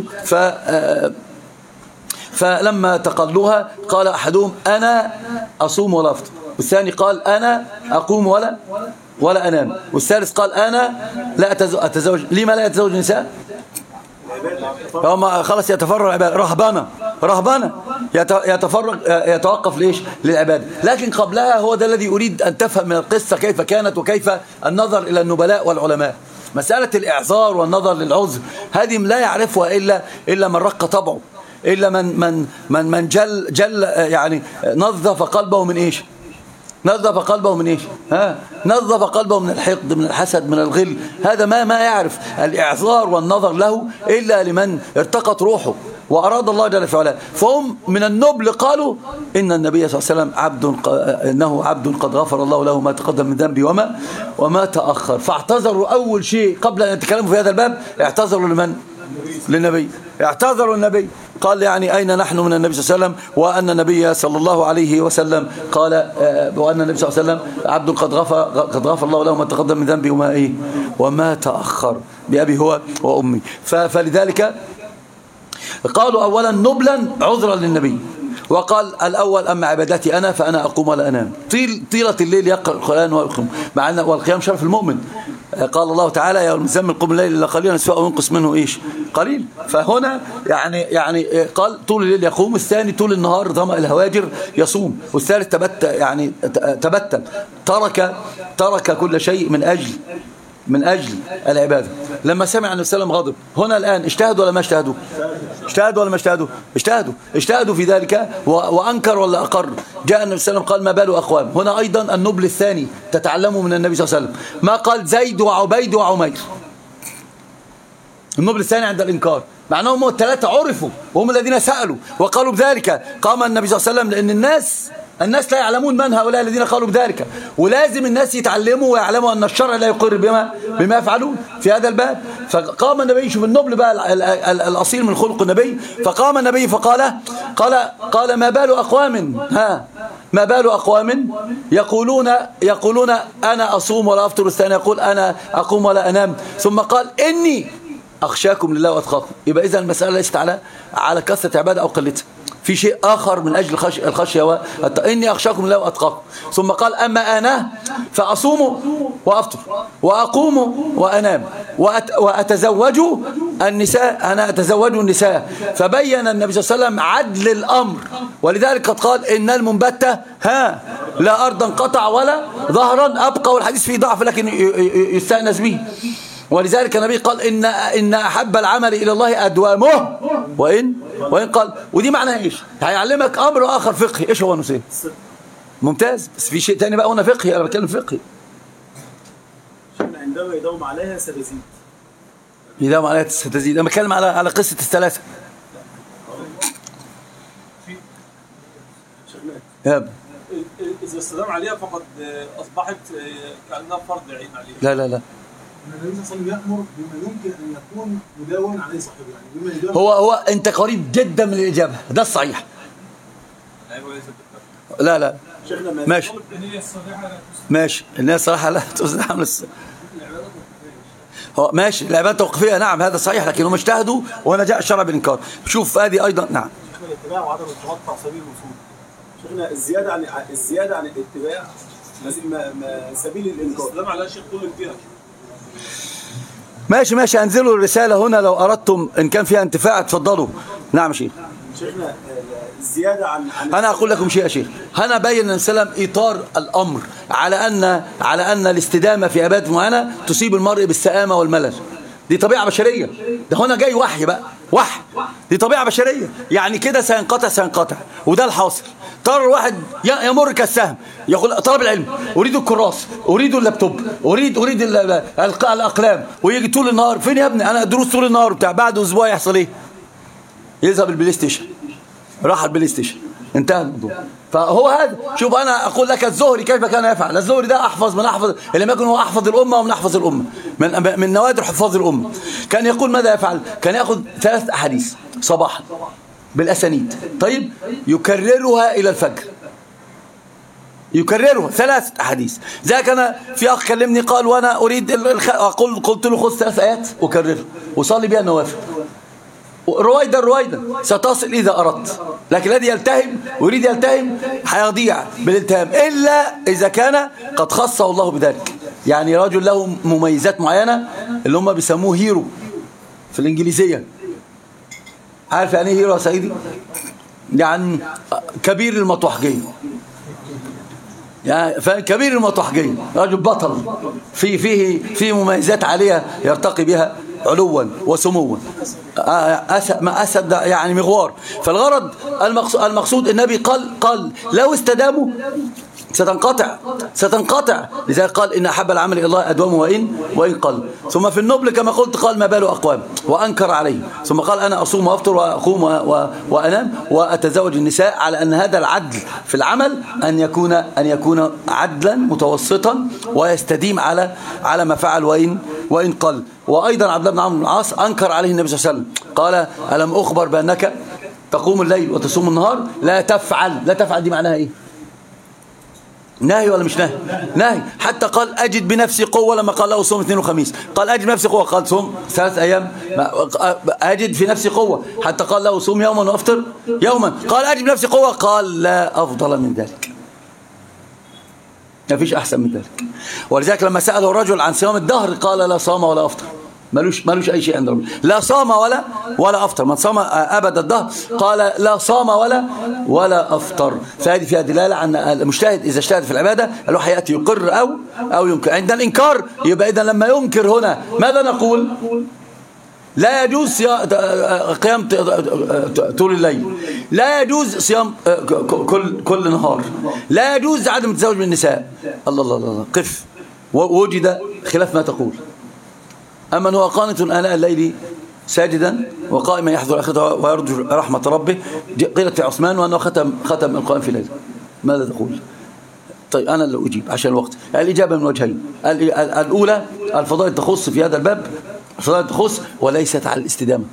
فلما تقلوها قال أحدهم أنا أصوم ولا أفطر، والثاني قال أنا أقوم ولا أنام، والثالث قال أنا لا أتزوج. لما لا يتزوج النساء؟ هم خلاص يتفرغ رهبانة. يتوقف ليش؟ للعبادة. لكن قبلها هو ده الذي أريد أن تفهم من القصة كيف كانت وكيف النظر إلى النبلاء والعلماء. مسألة الإعذار والنظر للعذر هذه لا يعرفها إلا من رق طبعه، إلا من جل يعني نظف قلبه من إيش؟ نظف قلبه من إيش؟ نظف قلبه من الحقد، من الحسد، من الغل. هذا ما يعرف الإعذار والنظر له إلا لمن ارتقت روحه وأراد الله جل في علاه. فهم من النبل قالوا إن النبي صلى الله عليه وسلم إنه عبد قد غفر الله له ما تقدم من ذنبه وما تأخر. فاعتذروا أول شيء قبل أن يتكلموا في هذا الباب، اعتذروا لمن؟ للنبي. اعتذروا النبي، قال يعني أين نحن من النبي صلى الله عليه وسلم، وأن النبي صلى الله عليه وسلم قال وأن النبي صلى الله عليه وسلم عبد قد غفر الله له ما تقدم من ذنبه وما تأخر بأبي هو وأمي. فلذلك قالوا أولا نبلا عذرا للنبي، وقال الأول أما عبادتي أنا فأنا أقوم ولا أنام، طيلة الليل يقرأ القرآن ويقوم، مع أن والقيام شرف المؤمن. قال الله تعالى يا المزمل قم الليل إلا قليلا نصفه أو انقص منه إيش قليل. فهنا يعني قال طول الليل يقوم، الثاني طول النهار ظمأ الهواجر يصوم، والثالث تبتل ترك كل شيء من أجل العبادة. لما سمع النبي صلى الله عليه وسلم غضب، هنا الآن اجتهدوا ولا ما اجتهدوا؟ اجتهدوا في ذلك وأنكر ولا أقر؟ جاء النبي صلى الله عليه وسلم قال ما بال أقوام. هنا أيضا النبل الثاني تتعلموا من النبي صلى الله عليه وسلم، ما قال زيد وعبيد وعمير. النبل الثاني عند الإنكار، معناهم هم الثلاثة عرفوا وهم الذين سألوا وقالوا بذلك. قام النبي صلى الله عليه وسلم لأن الناس لا يعلمون من هؤلاء الذين قالوا بذلك، ولازم الناس يتعلموا ويعلموا أن الشرع لا يقر بما يفعلون في هذا الباب. فقام النبي، شوف النبل بقى الأصيل من خلق النبي، فقام النبي فقال ما بال أقوام يقولون أنا أصوم ولا أفطر، الثاني يقول أنا أقوم ولا أنام، ثم قال إني أخشاكم لله وأتقاكم. يبقى إذن المسألة ليست على كثرة عبادة أو قلتها، في شيء آخر من أجل الخشية إني أخشاكم لله وأتقاكم. ثم قال أما أنا فأصوم وأفطر وأقوم وأنام وأتزوج النساء، أنا أتزوج النساء. فبين النبي صلى الله عليه وسلم عدل الأمر، ولذلك قد قال إن المنبتة لا أرضا قطع ولا ظهرا أبقى، والحديث فيه ضعف لكن يستأنس به. ولذلك النبي قال إن أحب العمل إلى الله أدوامه وإن قال. ودي معناها إيش؟ هيعلمك أمر آخر فقهي. إيش هو نسيه؟ ممتاز. بس في شيء تاني بقى هنا فقهي، أنا بتكلم فقهي. عندما يداوم عليها ستزيد. يداوم عليها ستزيد. أنا بتكلم على قصة الثلاثة. إذا استدام عليها فقد أصبحت كأنها فرض عين عليها. لا النبي صلى الله عليه وسلم يأمر بما يمكن أن يكون مداوما عليه صاحبه، يعني بما هو أنت قريب جدا من الإجابة، ده الصحيح. لا ماشي النية الصراحة لا تزدحم لسه. هو ماشي العبادة توقفية، نعم هذا صحيح، لكن هم اجتهدوا وهنا جاء الشرع بالإنكار. شوف هذه أيضا نعم. شيخنا الاتباع وعدم التقطع سبيل الوصول. شيخنا الزيادة عن الاتباع سبيل الإنكار. السلام على شيخ طول الفيها. ماشي انزلوا الرسالة هنا لو أردتم إن كان فيها انتفاع تفضلوا. نعم شيخ. شيخنا الزيادة عن أنا أقول لكم شيء يا شيخ. هنا بين السلام إطار الأمر على أن الاستدامة في عبادة معينة تصيب المرء بالسآمة والملل. دي طبيعة بشرية. ده هنا جاي وحي بقى، وحي. دي طبيعة بشرية، يعني كده سينقطع، وده الحاصل. ترى الواحد يمر كالسهم، يقول طلب العلم، أريد الكراس، أريد اللابتوب، أريد الأقلام، ويجي طول النهار. فين يا ابني؟ أنا دروس طول النهار بتاع. بعد أسبوع يحصل إيه؟ يذهب البلاي ستيشن، راح البلاي ستيشن، انتهى الموضوع. فهو هذا. شوف أنا أقول لك الزهري كيف كان يفعل. الزهري ده أحفظ اللي ما يكون هو أحفظ الأمة ومن أحفظ الأمة، من نوادر حفاظ الأمة. كان يقول ماذا يفعل؟ كان يأخذ 3 أحاديث صباحا بالأسانيد، طيب يكررها إلى الفجر، يكررها 3 أحاديث. ذاك أنا في أخ كلمني قال وأنا أريد قلت له خذ 3 آيات وكررها وصلي بها النوافل. رويدا ستصل إذا أردت، لكن الذي يلتهم ويريد يلتهم هيضيع بالالتهام، إلا إذا كان قد خصه الله بذلك. يعني رجل له مميزات معينة اللي هم بيسموه هيرو في الإنجليزية. عارف يعني ايه هيرو يا سيدي؟ يعني كبير المطوحجين، يعني كبير المطوحجين، رجل بطل فيه مميزات عالية يرتقي بها علوا وسموا، أسد يعني مغوار. فالغرض المقصود النبي قال لو استداموا ستنقطع. لذلك قال إن أحب العمل إلى الله أدومه وإن قل. ثم في النبل كما قلت قال ما بال أقوام وأنكر عليه. ثم قال أنا أصوم وأفطر وأقوم وأنام وأتزوج النساء، على أن هذا العدل في العمل أن يكون عدلا متوسطا ويستديم على ما فعل وإن قل. وأيضا عبد الله بن عمرو بن العاص أنكر عليه النبي صلى الله عليه وسلم، قال ألم أخبر بأنك تقوم الليل وتصوم النهار؟ لا تفعل دي معناها إيه؟ نهي ولا مش نهي؟ حتى قال أجد بنفسي قوة، لما قال له صوم اثنين وخميس قال أجد بنفسي قوة، قال صوم 3 أيام أجد في نفسي قوة. حتى قال له صوم يوما وأفطر يوما، قال أجد بنفسي قوة، قال لا أفضل من ذلك، ما فيش أحسن من ذلك. ولذلك لما سأله الرجل عن صيام الدهر قال لا صام ولا أفطر، ملوش أي شيء عند ربنا، لا صام ولا أفطر. من صام أبد الدهر قال لا صام ولا أفطر. فهذه فيها دلالة عن المجتهد إذا اجتهد في العبادة الواحد يأتي يقر أو ينكر. عند الإنكار يبقى إذا لما ينكر هنا ماذا نقول؟ لا يجوز قيام طول الليل، لا يجوز صيام كل نهار، لا يجوز عدم التزوج بالنساء. الله قف، ووجد خلاف ما تقول. أما هو قانت آناء الليل ساجدا وقائما يحذر آخرته ويرجو رحمة ربه، قيلت في عثمان وأنه ختم القائم في الليل. ماذا تقول؟ طيب أنا اللي أجيب عشان الوقت. الإجابة من وجهين. الأولى الفضائل تخص في هذا الباب، الفضائل تخص وليست على الاستدامة.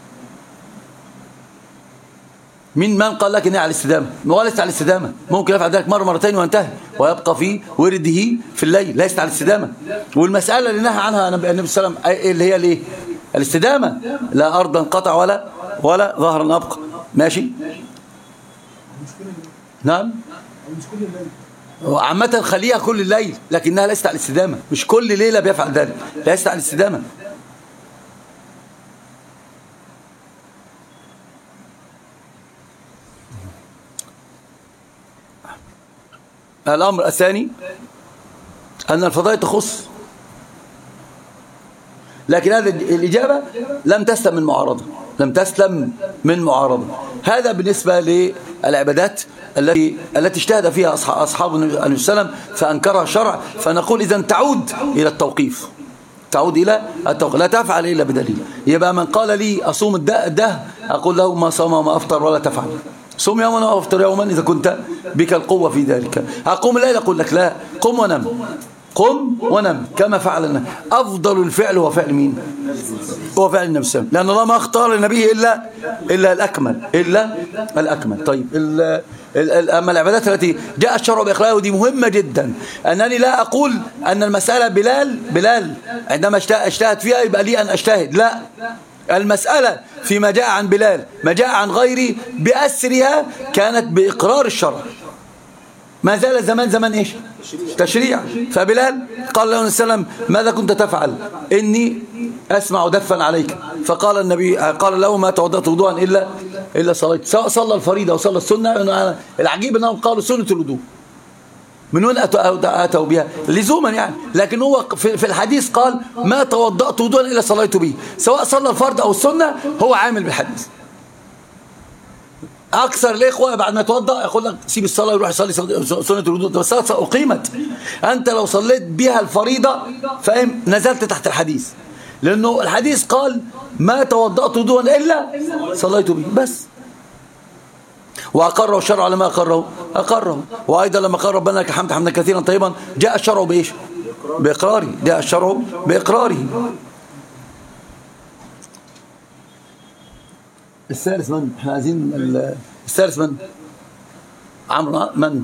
من قال لك إنها على الاستدامة؟ وليست على الاستدامة، ممكن يفعل ذلك مرة مرتين وينتهي ويبقى في ورده في الليل، ليست على الاستدامة. والمسألة اللي نهى عنها النبي صلى الله عليه وسلم اللي هي الايه؟ الاستدامة. لا أرضا قطع ولا ظهرا أبقى. ماشي؟ نعم؟ عامة خليها كل الليل، لكنها ليست على الاستدامة، مش كل ليلة بيفعل ذلك، ليست على الاستدامة. الأمر الثاني أن الفضائل تخص، لكن هذه الإجابة لم تسلم من معارضة. هذا بالنسبة للعبادات التي اجتهد فيها أصحاب النبي صلى الله عليه وسلم فأنكرها الشرع، فنقول إذن تعود إلى التوقيف، لا تفعل إلا بدليل. يبقى من قال لي أصوم الدهر أقول له ما صام وما أفطر ولا تفعل، صوم يوما وافطر يوما إذا كنت بك القوة في ذلك. أقوم الليل أقول لك لا، قم ونم كما فعل النبي. أفضل الفعل هو فعل مين؟ هو فعل النبي صلى الله عليه وسلم، لأن الله ما اختار لنبيه إلا الأكمل. طيب أما العبادات التي جاء الشرع بإخلاقها، ودي مهمة جدا، أنني لا أقول أن المسألة بلال عندما اجتهد فيها يبقى لي أن أجتهد، لا، المسألة فيما جاء عن بلال ما جاء عن غيري بأسرها كانت بإقرار الشرع. ما زال زمان إيش؟ تشريع. فبلال قال له السلام ماذا كنت تفعل؟ إني أسمع دفا عليك. فقال النبي قال له ما توضأت وضوءا إلا صليت. سواء صلى الفريضة وصلى السنة. العجيب أنهم قالوا سنة الوضوء، من وين أتوا بها؟ لزوما يعني. لكن هو في الحديث قال ما توضأت وضوءا إلا صليت به. سواء صلى الفرض أو السنة هو عامل بالحديث. أكثر الإخوة بعد ما يتوضأ يقول لك سيب الصلاة ويروح يصلي سنة الوضوء. بس الصلاة أقيمت، أنت لو صليت بها الفريضة فاهم نزلت تحت الحديث، لأنه الحديث قال ما توضأت وضوءا إلا صليت به بس. وأقره الشرع على ما أقره. وأيضا لما قال ربنا لك الحمد حمدا كثيرا طيبا جاء الشرع بإيش؟ بإقراره. جاء الشرع بإقراره. الثالث من؟ احنا عايزين الثالث من؟ عمرو من؟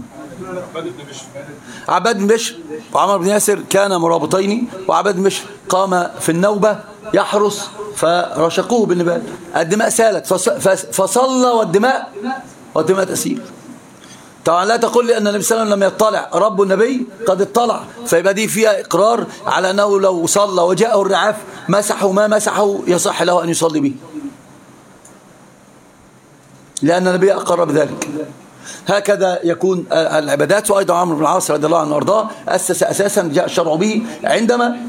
عباد بن بشر وعمر بن ياسر كان مرابطين، وعباد بن بشر قام في النوبة يحرس فرشقوه بالنبال، الدماء سالت فصلى والدماء تسيل. طبعا لا تقول لي أن النبي صلى الله عليه وسلم لم يطلع، رب النبي قد اطلع، فيبقى دي فيها إقرار على أنه لو صلى وجاءه الرعاف مسحه ما مسحه يصح له أن يصلي به. لأن النبي أقر بذلك. هكذا يكون العبادات. وأيضا عمرو بن العاص رضي الله عنه وارضاه أسس أساسا جاء الشرع به عندما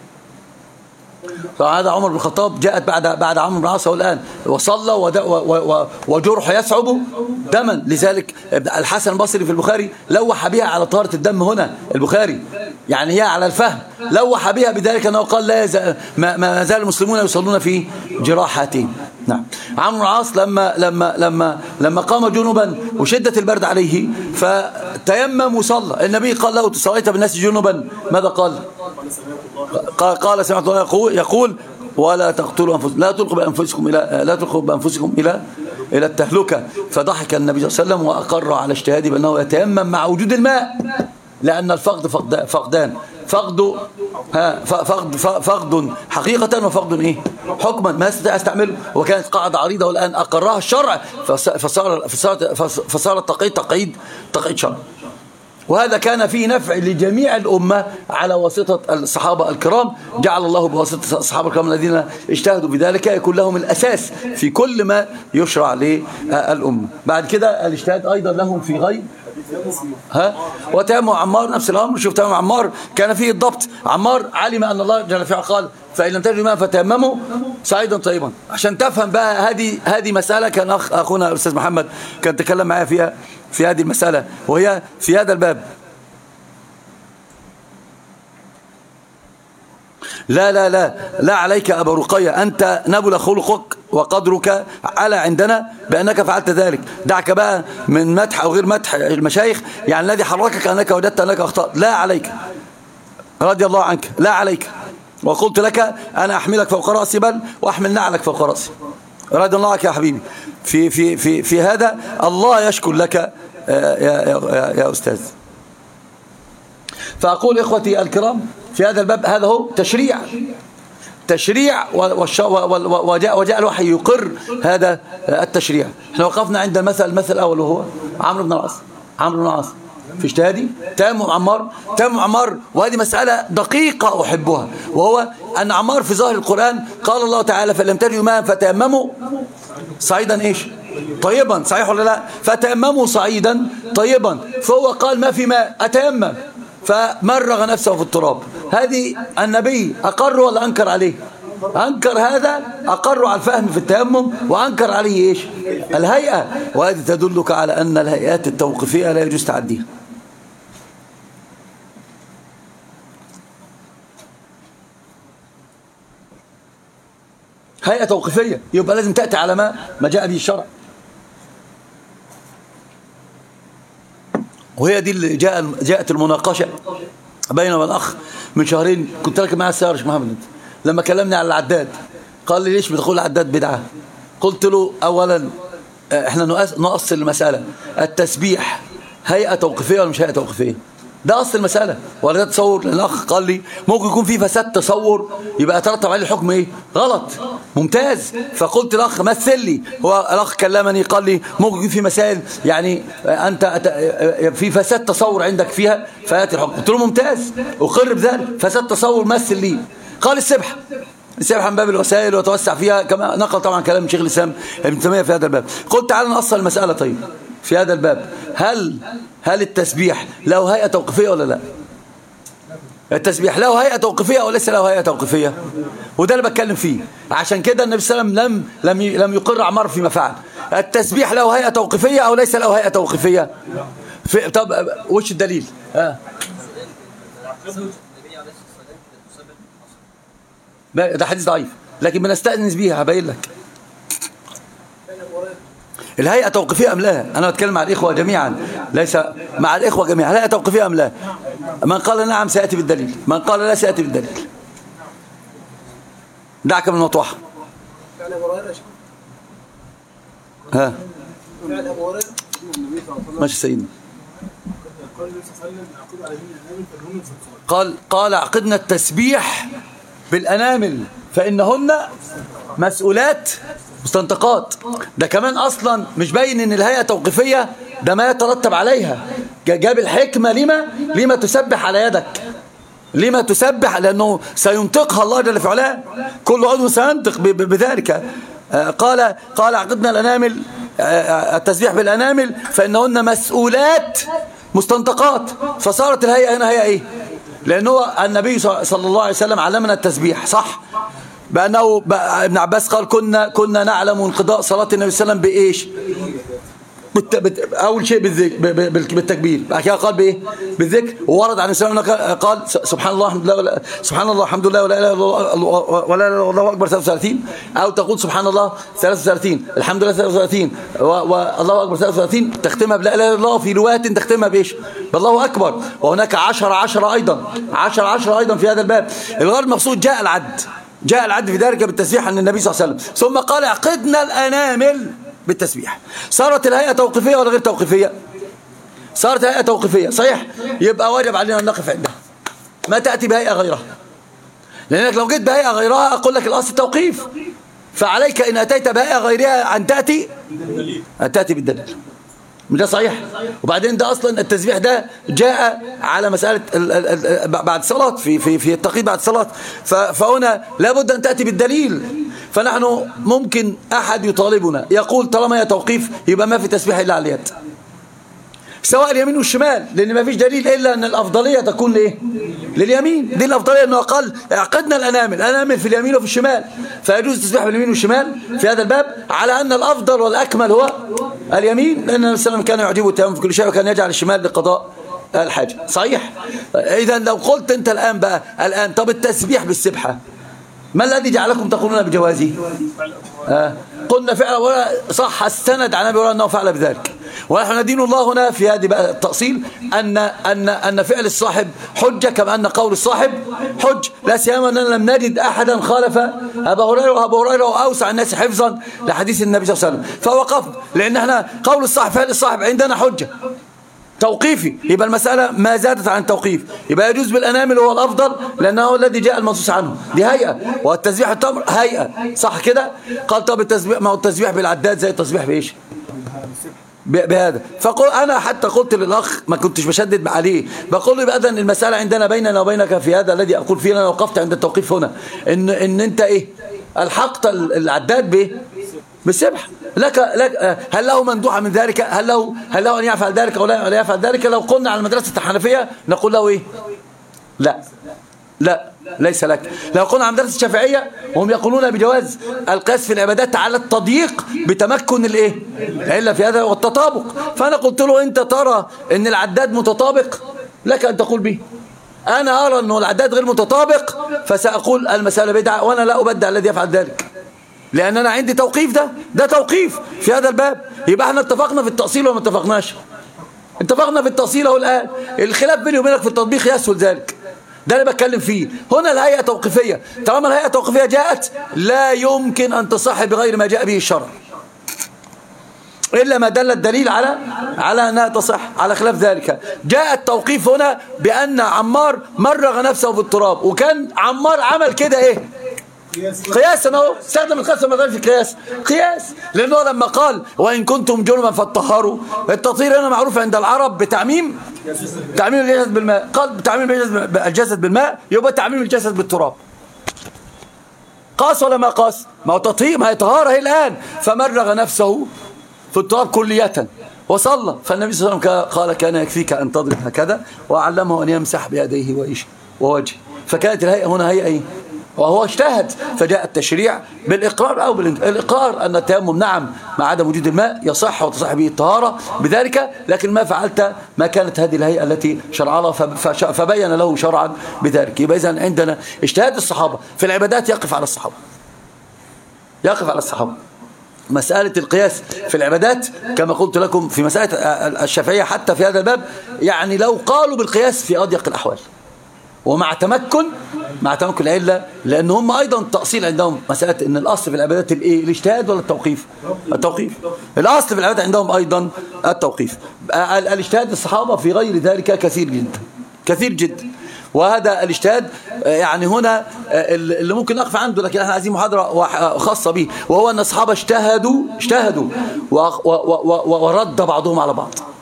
فهذا عمر بن الخطاب جاءت بعد عمرو بن العاص الآن وصلى وجرح يسعب دما. لذلك الحسن البصري في البخاري لوح بها على طهارة الدم هنا البخاري، يعني هي على الفهم، لوح بها بذلك أنه قال لا ما زال المسلمون يصلون في جراحاتهم. نعم. عمرو بن العاص لما قام جنبا وشدة البرد عليه فتيمم وصلى، النبي قال له صليت بالناس جنبا، ماذا قال؟ قال سمعت الله يقول ولا تقتلوا أنفسكم، لا تلقوا بأنفسكم إلى التهلكة. فضحك النبي صلى الله عليه وسلم وأقر على اجتهاده بأنه يتيمم مع وجود الماء، لأن الفقد فقدان، فقد حقيقة وفقد إيه؟ حكما ما يستطيع يستعمله. وكانت قاعدة عريضة والآن أقرها الشرع فصار تقييد شرع. وهذا كان فيه نفع لجميع الأمة على واسطة الصحابة الكرام. جعل الله بواسطة الصحابة الكرام الذين اجتهدوا بذلك يكون لهم الأساس في كل ما يشرع للأمة. بعد كده الاجتهاد أيضا لهم في غير وتيمم عمار نفس الأمر. شوف تيمم عمار كان فيه الضبط. عمار علم أن الله جل وعلا قال فإن لم تجدوا ماء فتيمموا صعيدا طيبا. عشان تفهم بقى هذه مسألة كان أخونا الأستاذ محمد كان تكلم معايا فيها في هذه المسألة، وهي في هذا الباب. لا عليك أبا رقية، أنت نبل خلقك وقدرك على عندنا بأنك فعلت ذلك. دعك بقى من مدح أو غير مدح المشايخ، يعني الذي حركك أنك وجدت أنك أخطأت. لا عليك رضي الله عنك، لا عليك. وقلت لك أنا أحملك فوق رأسي بل وأحمل نعلك فوق رأسي. رضي الله عنك يا حبيبي. في هذا الله يشكر لك يا أستاذ. فأقول إخوتي الكرام في هذا الباب هذا هو تشريع وجاء الوحي يقر هذا التشريع. احنا وقفنا عند المثل الأول وهو عمرو بن العاص في اجتهادي تيمم عمار. وهذه مسألة دقيقة أحبها، وهو أن عمار في ظاهر القرآن قال الله تعالى فلم تجدوا ماء فتيمموا صعيدا ايش طيبا، صحيح ولا لا؟ فتيمموا صعيدا طيبا، فهو قال ما في ماء أتيمم فمرغ نفسه في التراب. هذه النبي أقر ولا أنكر عليه؟ أنكر هذا، أقر على الفهم في التيمم وأنكر عليه إيش؟ الهيئة. وهذه تدلك على أن الهيئات التوقيفية لا يجوز تعديها. هيئة توقيفية يبقى لازم تأتي على ما جاء به الشرع. وهي دي اللي جاءت المناقشة بيننا والأخ من شهرين. كنت راكب معاه السيارة محمد لما كلمني على العداد، قال لي ليش بتقول العداد بدعة؟ قلت له أولا احنا نؤصل المسألة، التسبيح هيئة توقيفية ولا مش هيئة توقيفية؟ ده أصل المسألة ولا ده تصور؟ الأخ قال لي ممكن يكون في فساد تصور يبقى يترتب عليه الحكم ايه؟ غلط. ممتاز. فقلت الأخ مثل لي، هو الأخ كلمني قال لي ممكن يكون في مسائل يعني أنت في فساد تصور عندك فيها فيأتي الحكم. قلت له ممتاز أقر بذلك، فساد تصور مثل لي. قال السبحة من باب الوسائل وتوسع فيها، كما نقل طبعا كلام شيخ الإسلام ابن تيمية في هذا الباب. قلت تعالى نأصل المسألة. طيب في هذا الباب هل التسبيح له هيئة توقيفية ولا لا؟ التسبيح له هيئة توقيفية أو ليس له هيئة توقيفية؟ وده اللي بتكلم فيه. عشان كده النبي صلى الله عليه وسلم لم يقر عمار فيما فعل. التسبيح له هيئة توقيفية أو ليس له هيئة توقيفية؟ طب وش الدليل؟ ده حديث ضعيف لكن بنستأنس بيها. هبين لك الهيئة توقيفية أم لا. أنا بتكلم مع الإخوة جميعا، ليس مع الإخوة جميعا. الهيئة توقيفية أم لا؟ من قال نعم سيأتي بالدليل، من قال لا سيأتي بالدليل. دعك من المطوحة. ها ماشي سيدنا. قال عقدنا التسبيح بالأنامل فإنهن مسؤولات مستنطقات. ده كمان أصلا مش باين إن الهيئة توقيفية، ده ما يترتب عليها. جاب الحكمة لما تسبح على يدك، لما تسبح لأنه سينطقها الله جل في علاه، كل عضو سينطق بذلك. قال عقدنا الأنامل التسبيح بالأنامل فإنهن مسؤولات مستنطقات، فصارت الهيئة هنا هي إيه؟ لأنه النبي صلى الله عليه وسلم علمنا التسبيح صح؟ بأنه ابن عباس قال كنا نعلم انقضاء صلاة النبي صلى الله عليه وسلم بإيش؟ أول شيء بالتكبير، بعد كده قال بإيه؟ بالذكر. وورد عن السلام قال سبحان الله الحمد لله سبحان الله الحمد لله ولا إله إلا الله أكبر 33، أو تقول سبحان الله 33 الحمد لله 33 والله أكبر 33 تختمها بلا إله إلا الله، في روايات تختمها بإيش؟ بالله أكبر. وهناك 10 أيضا 10 أيضا في هذا الباب. الغرض المقصود جاء العد في ذلك بالتسبيح عن النبي صلى الله عليه وسلم. ثم قال عقدنا الأنامل بالتسبيح. صارت الهيئة توقيفية ولا غير توقيفية؟ صارت هيئة توقيفية صحيح، يبقى واجب علينا أن نقف عندها، ما تأتي بهيئة غيرها، لأنك لو جيت بهيئة غيرها أقول لك الأصل توقيف، فعليك إن أتيت بهيئة غيرها أن تأتي بالدليل. ده صحيح. وبعدين ده أصلا التسبيح ده جاء على مسألة بعد الصلاة في التقييد بعد الصلاة، فهنا لابد أن تأتي بالدليل. فنحن ممكن أحد يطالبنا يقول طالما هي توقيف يبقى ما في تسبيح إلا على اليد، سواء اليمين والشمال، لأن ما فيش دليل إلا أن الأفضلية تكون لإيه؟ لليمين. دي الأفضلية، أنه قال اعقدنا الأنامل في اليمين وفي الشمال، فيجوز التسبيح باليمين والشمال في هذا الباب، على أن الأفضل والأكمل هو اليمين، لأن النبي صلى الله عليه وسلم كان يعجبه التيمم في كل شيء، وكان يجعل الشمال لقضاء الحاجة صحيح. إذا لو قلت أنت الآن طب التسبيح بالسبحة ما الذي جعلكم تقولون بجوازه؟ قلنا فعلا ولا صح السند عن ابي هريره انه فعل بذلك. ونحن ندين الله هنا في هذه بقى التأصيل أن فعل الصاحب حجة، كما أن قول الصاحب حج، لا سيما أننا لم نجد أحدا خالف أبا هريرة، وأبو هريرة أوسع الناس حفظا لحديث النبي صلى الله عليه وسلم، فوقفنا لأن احنا قول الصاحب فعل الصاحب عندنا حجة توقيفي، يبقى المسألة ما زادت عن توقيف، يبقى يجوز بالأنامل هو الأفضل لأنه هو الذي جاء المنصوص عنه، دي هيئة، والتسبيح التمر هيئة صح كده. قال طب التسبيح، ما هو التسبيح بالعداد زي التسبيح بإيش؟ بهذا. فقل أنا حتى قلت للأخ ما كنتش بشدد عليه، بقول له بأذن المسألة عندنا بيننا وبينك في هذا الذي أقول فيه. أنا وقفت عند التوقيف هنا إن أنت إيه الحقت العداد بإيه؟ بالسبح. لك هل له مندوحة من ذلك؟ هل له أن يفعل ذلك أو لا يفعل ذلك؟ لو قلنا على مدرسة الحنفية نقول له إيه؟ لا ليس لك. لو قلنا على مدرسة الشافعية وهم يقولون بجواز القياس في العبادات على التضييق بتمكن الايه؟ العلة في هذا والتطابق، فأنا قلت له أنت ترى أن العداد متطابق، لك أن تقول به. أنا أرى أنه العداد غير متطابق، فسأقول المسألة بدعة، وأنا لا أبدع الذي يفعل ذلك، لأن أنا عندي توقيف. ده توقيف في هذا الباب. يبقى احنا اتفقنا في التأصيل وما اتفقناش؟ اتفقنا في التأصيل اهو. الآن الخلاف بيني وبينك في التطبيق يسهل ذلك، ده اللي بتكلم فيه. هنا الهيئة توقيفية، طالما الهيئة توقيفية جاءت لا يمكن أن تصح بغير ما جاء به الشرع، إلا ما دل الدليل على أنها تصح. على خلاف ذلك جاء التوقيف هنا بأن عمار مرغ نفسه في التراب، وكان عمار عمل كده إيه؟ قياس. اهو استخدم القياس في قياس، لأنه لما قال وإن كنتم جنبا فاطهروا، التطهير هنا معروف عند العرب بتعميم الجسد بالماء. قال بتعميم الجسد بالماء يبقى تعميم الجسد بالتراب. قاس ولا ما قاس؟ ما هو تطهير، ما هي طهارة هي الآن. فمرغ نفسه في التراب كلية وصلى. فالنبي صلى الله عليه وسلم قال كان يكفيك أن تضرب هكذا، وعلمه أن يمسح بيديه ووجهه. فكانت الهيئة هنا هيئة إيه؟ وهو اجتهد، فجاء التشريع بالإقرار أو الإقرار أن التيمم نعم مع عدم وجود الماء يصح وتصح به الطهارة بذلك، لكن ما فعلت ما كانت هذه الهيئة التي شرع الله فبين له شرعا بذلك. يبقى إذن عندنا اجتهاد الصحابة في العبادات يقف على الصحابة. مسألة القياس في العبادات كما قلت لكم في مسألة الشافعية حتى في هذا الباب، يعني لو قالوا بالقياس في أضيق الأحوال ومع تمكن العلة، لأن هم أيضا التأصيل عندهم مسألة أن الأصل في العبادات الاجتهاد ولا التوقيف؟ الأصل في العبادات عندهم أيضا التوقيف. الاجتهاد الصحابة في غير ذلك كثير جدا. وهذا الاجتهاد يعني هنا اللي ممكن نقف عنده، لكن احنا عايزين محاضرة خاصة به، وهو أن الصحابة اجتهدوا ورد بعضهم على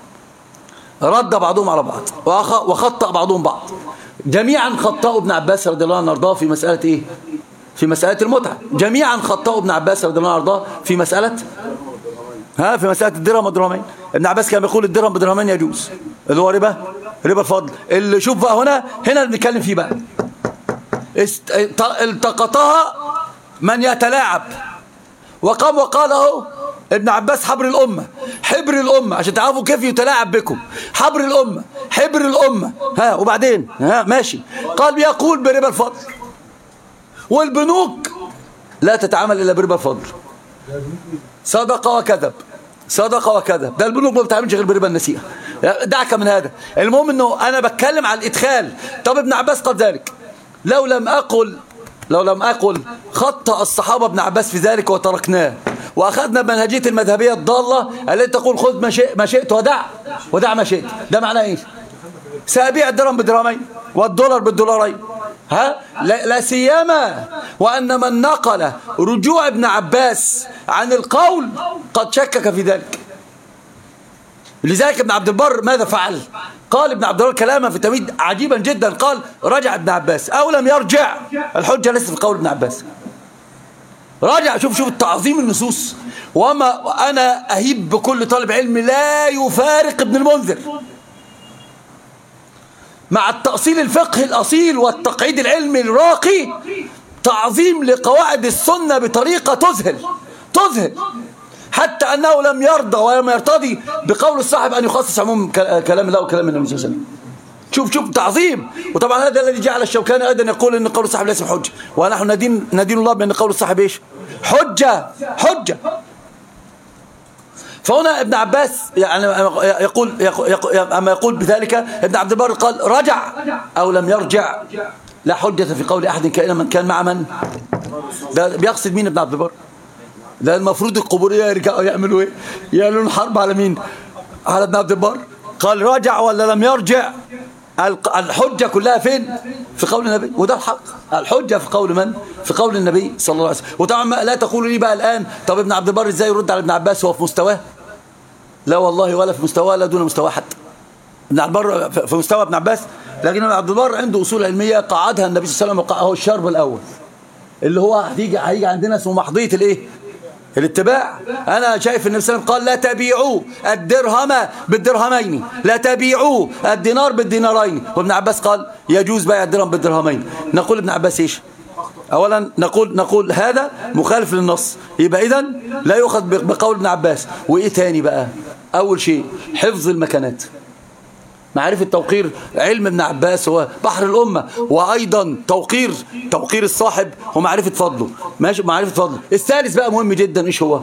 بعض وخطأ بعضهم بعض. جميعا خطأوا ابن عباس رضي الله عنه وارضاه في مسألة ايه؟ في مسألة المتعة. جميعا خطأوا ابن عباس رضي الله عنه وارضاه في مسألة في مسألة الدرهم والدرهمين. ابن عباس كان بيقول الدرهم بدرهمين يجوز، اللي هو ربا الفضل. اللي شوف بقى هنا بنتكلم فيه بقى. التقطها من يتلاعب، وقام وقاله ابن عباس حبر الأمة، حبر الأمة، عشان تعرفوا كيف يتلاعب بكم. حبر الأمة، حبر الأمة. وبعدين ماشي، قال بيقول بربا الفضل، والبنوك لا تتعامل إلا بربا الفضل. صدق وكذب، صدق وكذب. ده البنوك ما بتعملش غير بربا النسيئة. دعك من هذا. المهم انه انا بتكلم على الادخال. طب ابن عباس قال ذلك. لو لم اقل خطأ الصحابة ابن عباس في ذلك وتركناه، واخذنا بمنهجية المذهبية الضالة التي تقول خذ ما شئت ودع ما شئت. ده معناه ايه؟ سأبيع الدرهم بدرهمين والدولار بالدولارين. لا سيما وأن من نقل رجوع ابن عباس عن القول قد شكك في ذلك. لذلك ابن عبد البر ماذا فعل؟ قال ابن عبد البر كلاما في التمهيد عجيبا جدا، قال رجع ابن عباس أو لم يرجع، الحجة ليست في قول ابن عباس. راجع. شوف التعظيم النصوص. أنا أهيب بكل طالب علم لا يفارق ابن المنذر مع التأصيل الفقهي الأصيل والتقعيد العلمي الراقي، تعظيم لقواعد السنة بطريقة تذهل، حتى أنه لم يرضى ولم يرتضي بقول الصاحب أن يخصص عموم كلام الله وكلام النبي صلى الله عليه وسلم. شوف تعظيم. وطبعا هذا الذي جعل الشوكاني أيضا يقول أن قول الصاحب ليس حجة، ونحن ندين الله بأن قول الصاحب إيش؟ حجة. فهنا ابن عباس يعني يقول بذلك ابن عبد البر قال رجع أو لم يرجع لا حجة في قول أحد كائنا من كان مع من. ده بيقصد مين ابن عبد البر؟ ده المفروض القبورية يرجعوا يعملوا ايه؟ يعملوا حرب على مين؟ على ابن عبد البر. قال رجع ولا لم يرجع، الحجة كلها فين؟ في قول النبي. وده الحق، الحجة في قول من؟ في قول النبي صلى الله عليه وسلم. وطبعا لا تقولوا لي بقى الآن طب ابن عبد البر ازاي يرد على ابن عباس وهو في مستواه؟ لا والله، ولا في مستواه لا دون مستواه حتى. ابن عبد البر في مستوى ابن عباس، لكن ابن عبد البر عنده أصول علمية قعدها النبي صلى الله عليه وسلم، وقعه الشرب الأول اللي هو هيجي عندنا اسمه محضية الايه؟ الاتباع. انا شايف النبي صلى الله عليه وسلم قال لا تبيعوا الدرهم بالدرهمين، لا تبيعوا الدينار بالدينارين، وابن عباس قال يجوز بيع الدرهم بالدرهمين. نقول ابن عباس ايش؟ اولا نقول هذا مخالف للنص، يبقى اذا لا يؤخذ بقول ابن عباس. وايه تاني بقى؟ اول شيء حفظ المكانات، معرفة توقير علم ابن عباس هو بحر الأمة، وأيضا توقير الصاحب ومعرفة فضله. ماشي، معرفة فضله. الثالث بقى مهم جدا، إيش هو؟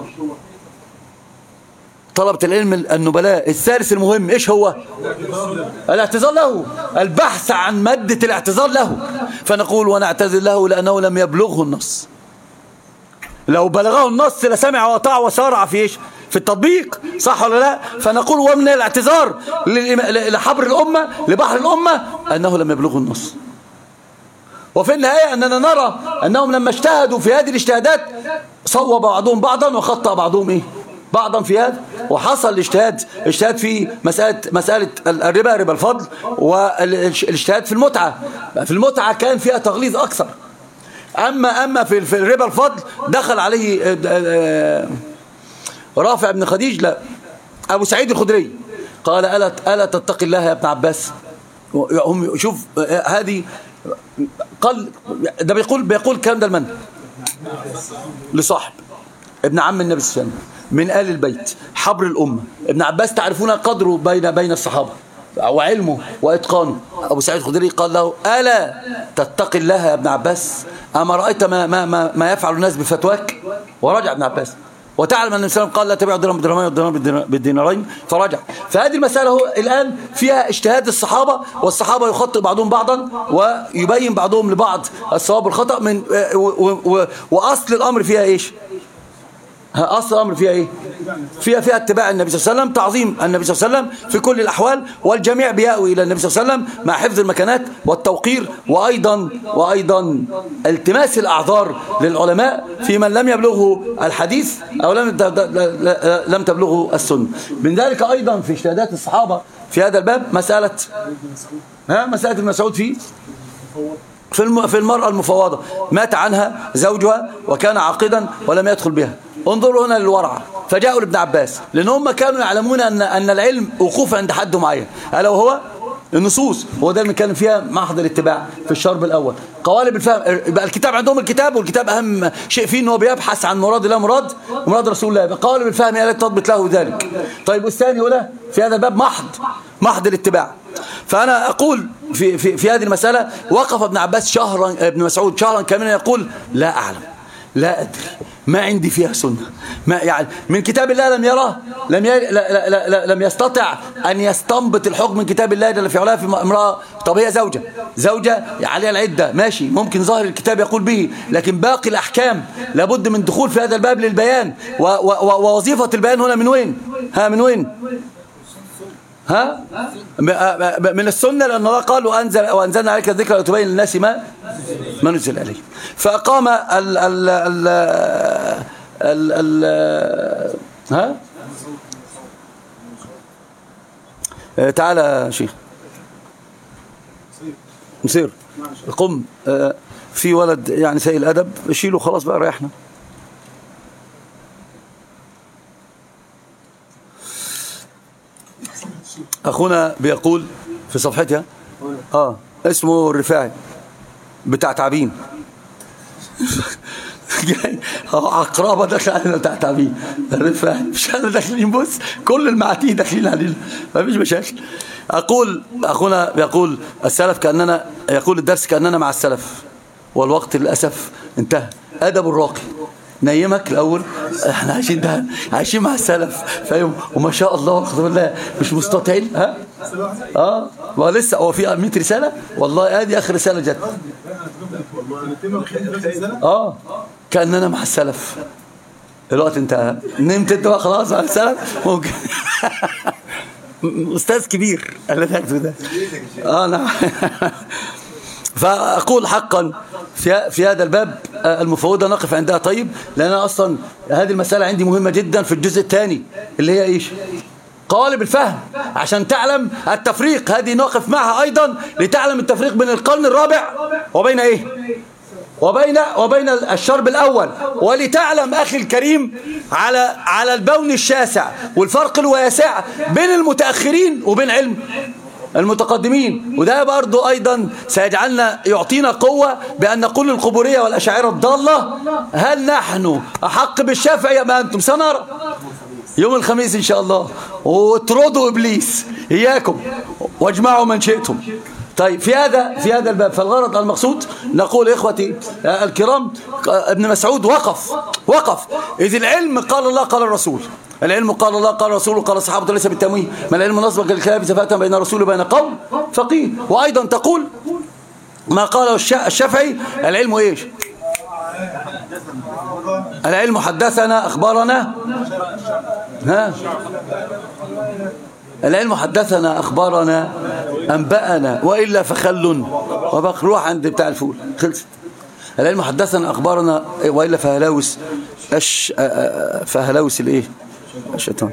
طلبة العلم النبلاء. الثالث المهم إيش هو؟ الاعتذار له، البحث عن مادة الاعتذار له. فنقول ونعتذر له لأنه لم يبلغه النص. لو بلغه النص لسمع وطاع وسارع في إيش؟ في التطبيق، صح ولا لا؟ فنقول ومن الاعتذار لحبر الأمة لبحر الأمة أنه لم يبلغه النص. وفي النهاية أننا نرى أنهم لما اجتهدوا في هذه الاجتهادات صوب بعضهم بعضا وخطأ بعضهم إيه؟ بعضا في هذا. وحصل الاجتهاد في مسألة الربا، ربا الفضل، والاجتهاد في المتعة كان فيها تغليظ أكثر. أما في ربا الفضل دخل عليه رافع بن خديج، لا أبو سعيد الخدري، قال ألا تتقي الله يا ابن عباس. شوف هذه قال ده بيقول كلام ده لمن؟ لصاحب ابن عم النبي صلى الله عليه وسلم من آل البيت، حبر الأمة. ابن عباس تعرفون قدره بين الصحابة وعلمه وإتقانه. أبو سعيد الخدري قال له ألا تتقي الله يا ابن عباس، أما رأيت ما يفعل الناس بفتواك؟ ورجع ابن عباس. وتعلم أن النبي صلى الله عليه وسلم قال لا تبيع الدرهم بالدرهمين والدينار بالدينارين، فرجع. فهذه المسألة هو الآن فيها اجتهاد الصحابة، والصحابة يخطئ بعضهم بعضا ويبين بعضهم لبعض الصواب والخطأ. وأصل الأمر فيها إيش؟ أصل الأمر فيها إيه؟ فيها اتباع النبي صلى الله عليه وسلم، تعظيم النبي صلى الله عليه وسلم في كل الأحوال، والجميع بيأوي إلى النبي صلى الله عليه وسلم مع حفظ المكانات والتوقير، وأيضا التماس الأعذار للعلماء في من لم يبلغه الحديث أو لم تبلغه السنة. من ذلك أيضا في اجتهادات الصحابة في هذا الباب مسألة ابن مسعود في المرأة المفوضة، مات عنها زوجها وكان عاقدا ولم يدخل بها، انظروا هنا للورع. فجاءوا لابن عباس لأن هم كانوا يعلمون أن العلم وقوف عند حد معين، ألا وهو النصوص. هو ده اللي كان فيها محض الاتباع في الشرب الأول. قوالب الفهم، يبقى الكتاب عندهم الكتاب، والكتاب أهم شيء فيه أنه بيبحث عن مراد الله مراد رسول الله. يبقى قوالب الفهم هي التي تضبط له ذلك. طيب والثاني هنا في هذا الباب محض الاتباع. فأنا أقول في هذه المسألة وقف ابن عباس ابن مسعود شهرا كاملا يقول لا أعلم، لا أدري، ما عندي فيها سنة، ما يعني من كتاب الله لم يراه، لم يستطع أن يستنبط الحكم من كتاب الله جل في علاه في امرأة. طب هي زوجة عليها العدة، ماشي، ممكن ظاهر الكتاب يقول به، لكن باقي الأحكام لابد من دخول في هذا الباب للبيان. ووظيفة البيان هنا من وين؟ من وين؟ من السنة، لأن الله قال وأنزلنا عليك الذكر لتبين للناس ما نزل عليه. فأقام تعالى يا شيخ نصير قم. في ولد يعني سيء الأدب، شيله خلاص بقى ريحنا. أخونا بيقول في صفحتها اسمه الرفاعي بتاع تعبين. عقرابة داخل علينا بتاع تعبين. الرفاعي مش احنا داخلين، بص كل المعاتيه داخلين علينا، ما فيش مشاكل. أقول أخونا بيقول السلف كأننا، يقول الدرس كأننا مع السلف والوقت للأسف انتهى. أدب الراقي نيمك الأول، احنا عايشين مع السلف، فاهم؟ وما شاء الله والحمد لله مش مستطيعين. ما لسه هو في 100 رسالة والله، ادي اخر رسالة جت. كأننا مع السلف. الوقت انتهى، نمت انت بقى خلاص مع السلف ممكن. استاذ كبير اللي تاخده ده. نعم. فأقول حقا في هذا الباب المفوضة نقف عندها. طيب، لأن أصلا هذه المسألة عندي مهمة جدا في الجزء الثاني اللي هي إيش؟ قوالب الفهم، عشان تعلم التفريق. هذه نقف معها أيضا لتعلم التفريق بين القرن الرابع وبين إيه؟ وبين الشرب الأول، ولتعلم أخي الكريم على البون الشاسع والفرق الواسع بين المتأخرين وبين علم المتقدمين. وده برضو أيضا سيجعلنا يعطينا قوة بأن نقول للقبورية والأشاعرة الضالة هل نحن أحق بالشافعي ما أنتم؟ سنرى يوم الخميس إن شاء الله. واطردوا إبليس إياكم واجمعوا من شئتم. طيب في هذا الباب، فالغرض المقصود نقول إخوتي الكرام، ابن مسعود وقف إذ العلم قال الله قال الرسول. العلم قال الله قال الرسول قال الصحابة ليس بالتمويه، ما العلم نصبك الكلام زفاة بين الرسول وبين قوم فقيه. وأيضا تقول ما قاله الشافعي، العلم إيش؟ العلم حدثنا أخبارنا، العلم حدثنا أخبارنا أنبأنا وإلا فخل وبقى. روح عند بتاع الفول خلصت. العلم حدثنا أخبارنا وإلا فهلاوس فهلاوس الإيه؟ الشيطان.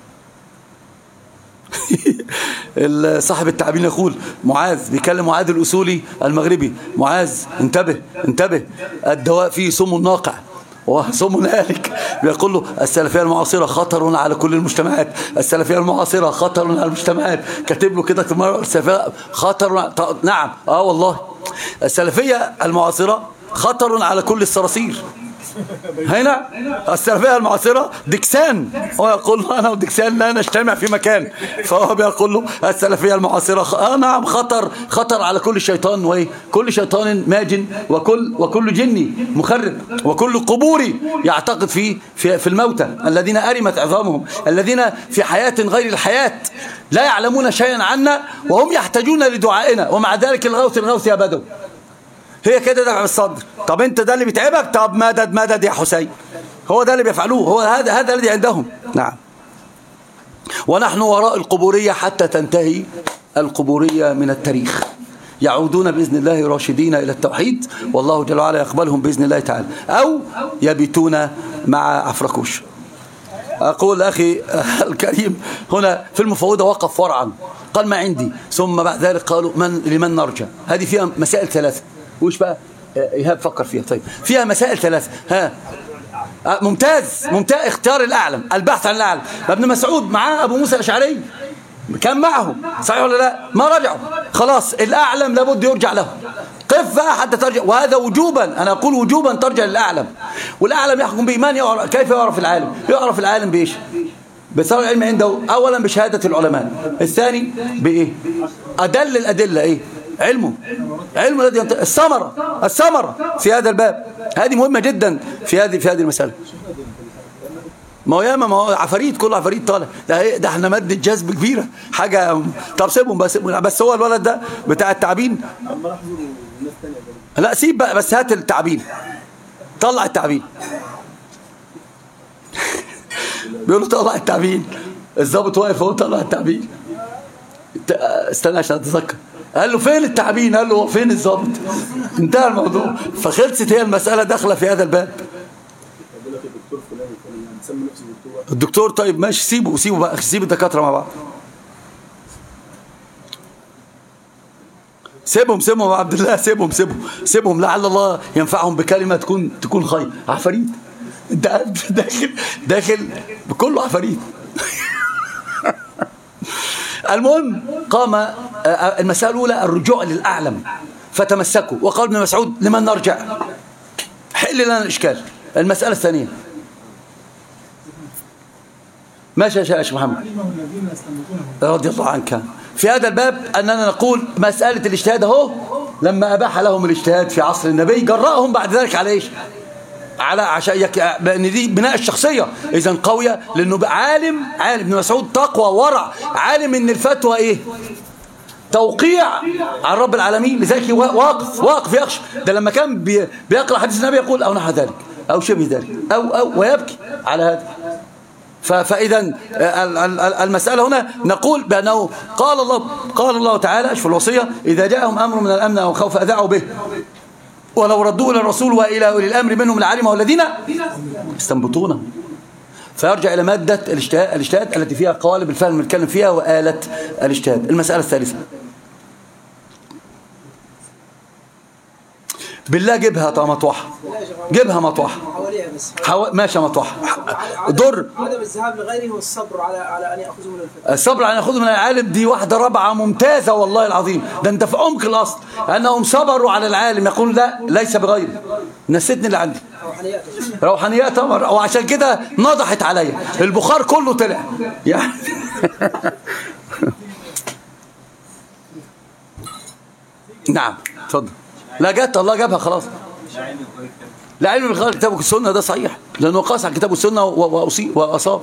صاحب التعبين يقول معاذ بيكلم معاذ الأصولي المغربي، معاذ انتبه الدواء فيه سم ناقع وسم هالك. بيقول له السلفية المعاصرة خطر على كل المجتمعات، السلفية المعاصرة خطر على المجتمعات. كاتب له كده السلفية خطر. نعم والله السلفية المعاصرة خطر على كل الصراصير. هنا السلفية المعاصرة دكسان، هو يقول له أنا ودكسان لا نجتمع في مكان، فهو بيقول له السلفية المعاصرة نعم خطر على كل شيطان، وكل شيطان ماجن وكل جني مخرب وكل قبوري يعتقد في الموتى الذين أرمت عظامهم، الذين في حياة غير الحياة لا يعلمون شيئا عنا وهم يحتاجون لدعائنا، ومع ذلك الغوث يا بدو. هي كده دفع بالصدر. طب انت ده اللي بيتعبك، طب مدد يا حسين. هو ده اللي بيفعلوه، هو هذا الذي عندهم. نعم. ونحن وراء القبورية حتى تنتهي القبورية من التاريخ. يعودون بإذن الله راشدين إلى التوحيد، والله جل وعلا يقبلهم بإذن الله تعالى، أو يبيتون مع عفركوش. أقول أخي الكريم هنا في المفوضة وقف ورعا، قال ما عندي، ثم بعد ذلك قالوا لمن نرجع. هذه فيها مسائل ثلاثة. وش بقى إيهاب فكر فيها؟ طيب فيها مسائل ثلاثة. ممتاز اختيار الأعلم، البحث عن الأعلم. ابن مسعود معاه أبو موسى الأشعري، كان معه صحيح ولا لا؟ ما رجعوا، خلاص الأعلم لابد يرجع له. قف بقى حتى ترجع، وهذا وجوبا، أنا أقول وجوبا ترجع للأعلم. والأعلم يحكم بإيمان. كيف يعرف العالم؟ يعرف العالم بإيش؟ بصار العلم عنده أولا بشهادة العلماء، الثاني بإيه؟ أدل الأدلة إيه؟ علمه الذي الثمرة في هذا الباب. هذه مهمة جدا في هذه المسألة. ما هو عفاريت، كله عفاريت طالع. ده احنا مادة جذب كبيرة حاجة. طب سيبهم بس هو الولد ده بتاع التعبين. لا سيب بقى، بس هات التعبين، طلع التعبين. بيقولوا طلع التعبين، الضابط واقف اهو طلع التعبين. استنى عشان اتذكر. قال له فين التعبين؟ قال له فين الضابط؟ انتهى الموضوع. فخلصت هي المسألة داخلة في هذا الباب. الدكتور طيب ماشي، سيبه بقى، سيب الدكاترة مع بعض. سيبهم يا عبد الله، سيبهم لعل الله ينفعهم بكلمة تكون خير. عفاريت انت داخل بكله عفاريت. المهم قام المسألة الأولى الرجوع للأعلم، فتمسكوا. وقال ابن مسعود لمن نرجع؟ حل لنا الإشكال. المسألة الثانية ماشي يا شيخ محمد رضي الله عنك. في هذا الباب أننا نقول مسألة الاجتهاد اهو، لما أباح لهم الاجتهاد في عصر النبي جرأهم بعد ذلك على إيش؟ على عشان لأن دي بناء الشخصية إذا قوية، لأنه عالم ابن مسعود تقوى ورع، عالم إن الفتوى إيه؟ توقيع عن رب العالمين، لذلك واقف يخشى. ده لما كان بيقرأ حديث النبي يقول أو نحو ذلك أو شبه ذلك أو ويبكي على هذا. فإذا المسألة هنا نقول بأنه قال الله تعالى في الوصية: إذا جاءهم أمر من الأمن أو خوف أذاعوا به ولو ردوه إلى الرسول وإلى أولي الأمر منهم لعلمه الذين يستنبطونه. فيرجع إلى مادة الاجتهاد التي فيها قوالب الفهم نتكلم فيها وآلة الاجتهاد. المسألة الثالثة بالله جيبها مطوحة، جيبها مطوحة ماشي مطوحة. ضر عدم الذهاب لغيره والصبر على أن يأخذوا من الفتوى. الصبر على أن يأخذوا من العالم دي واحدة رابعة ممتازة والله العظيم. ده أنت في عمق الأصل أنهم صبروا على العالم، يقول لا ليس بغيره. نسيتني اللي عندي روحانيات أمر، وعشان كده نضحت عليا البخار كله طلع يعني. نعم اتفضل. لا جت الله جابها خلاص. لا علم بغير الكتاب والسنة ده صحيح، لأنه قاس على الكتاب والسنة وأصاب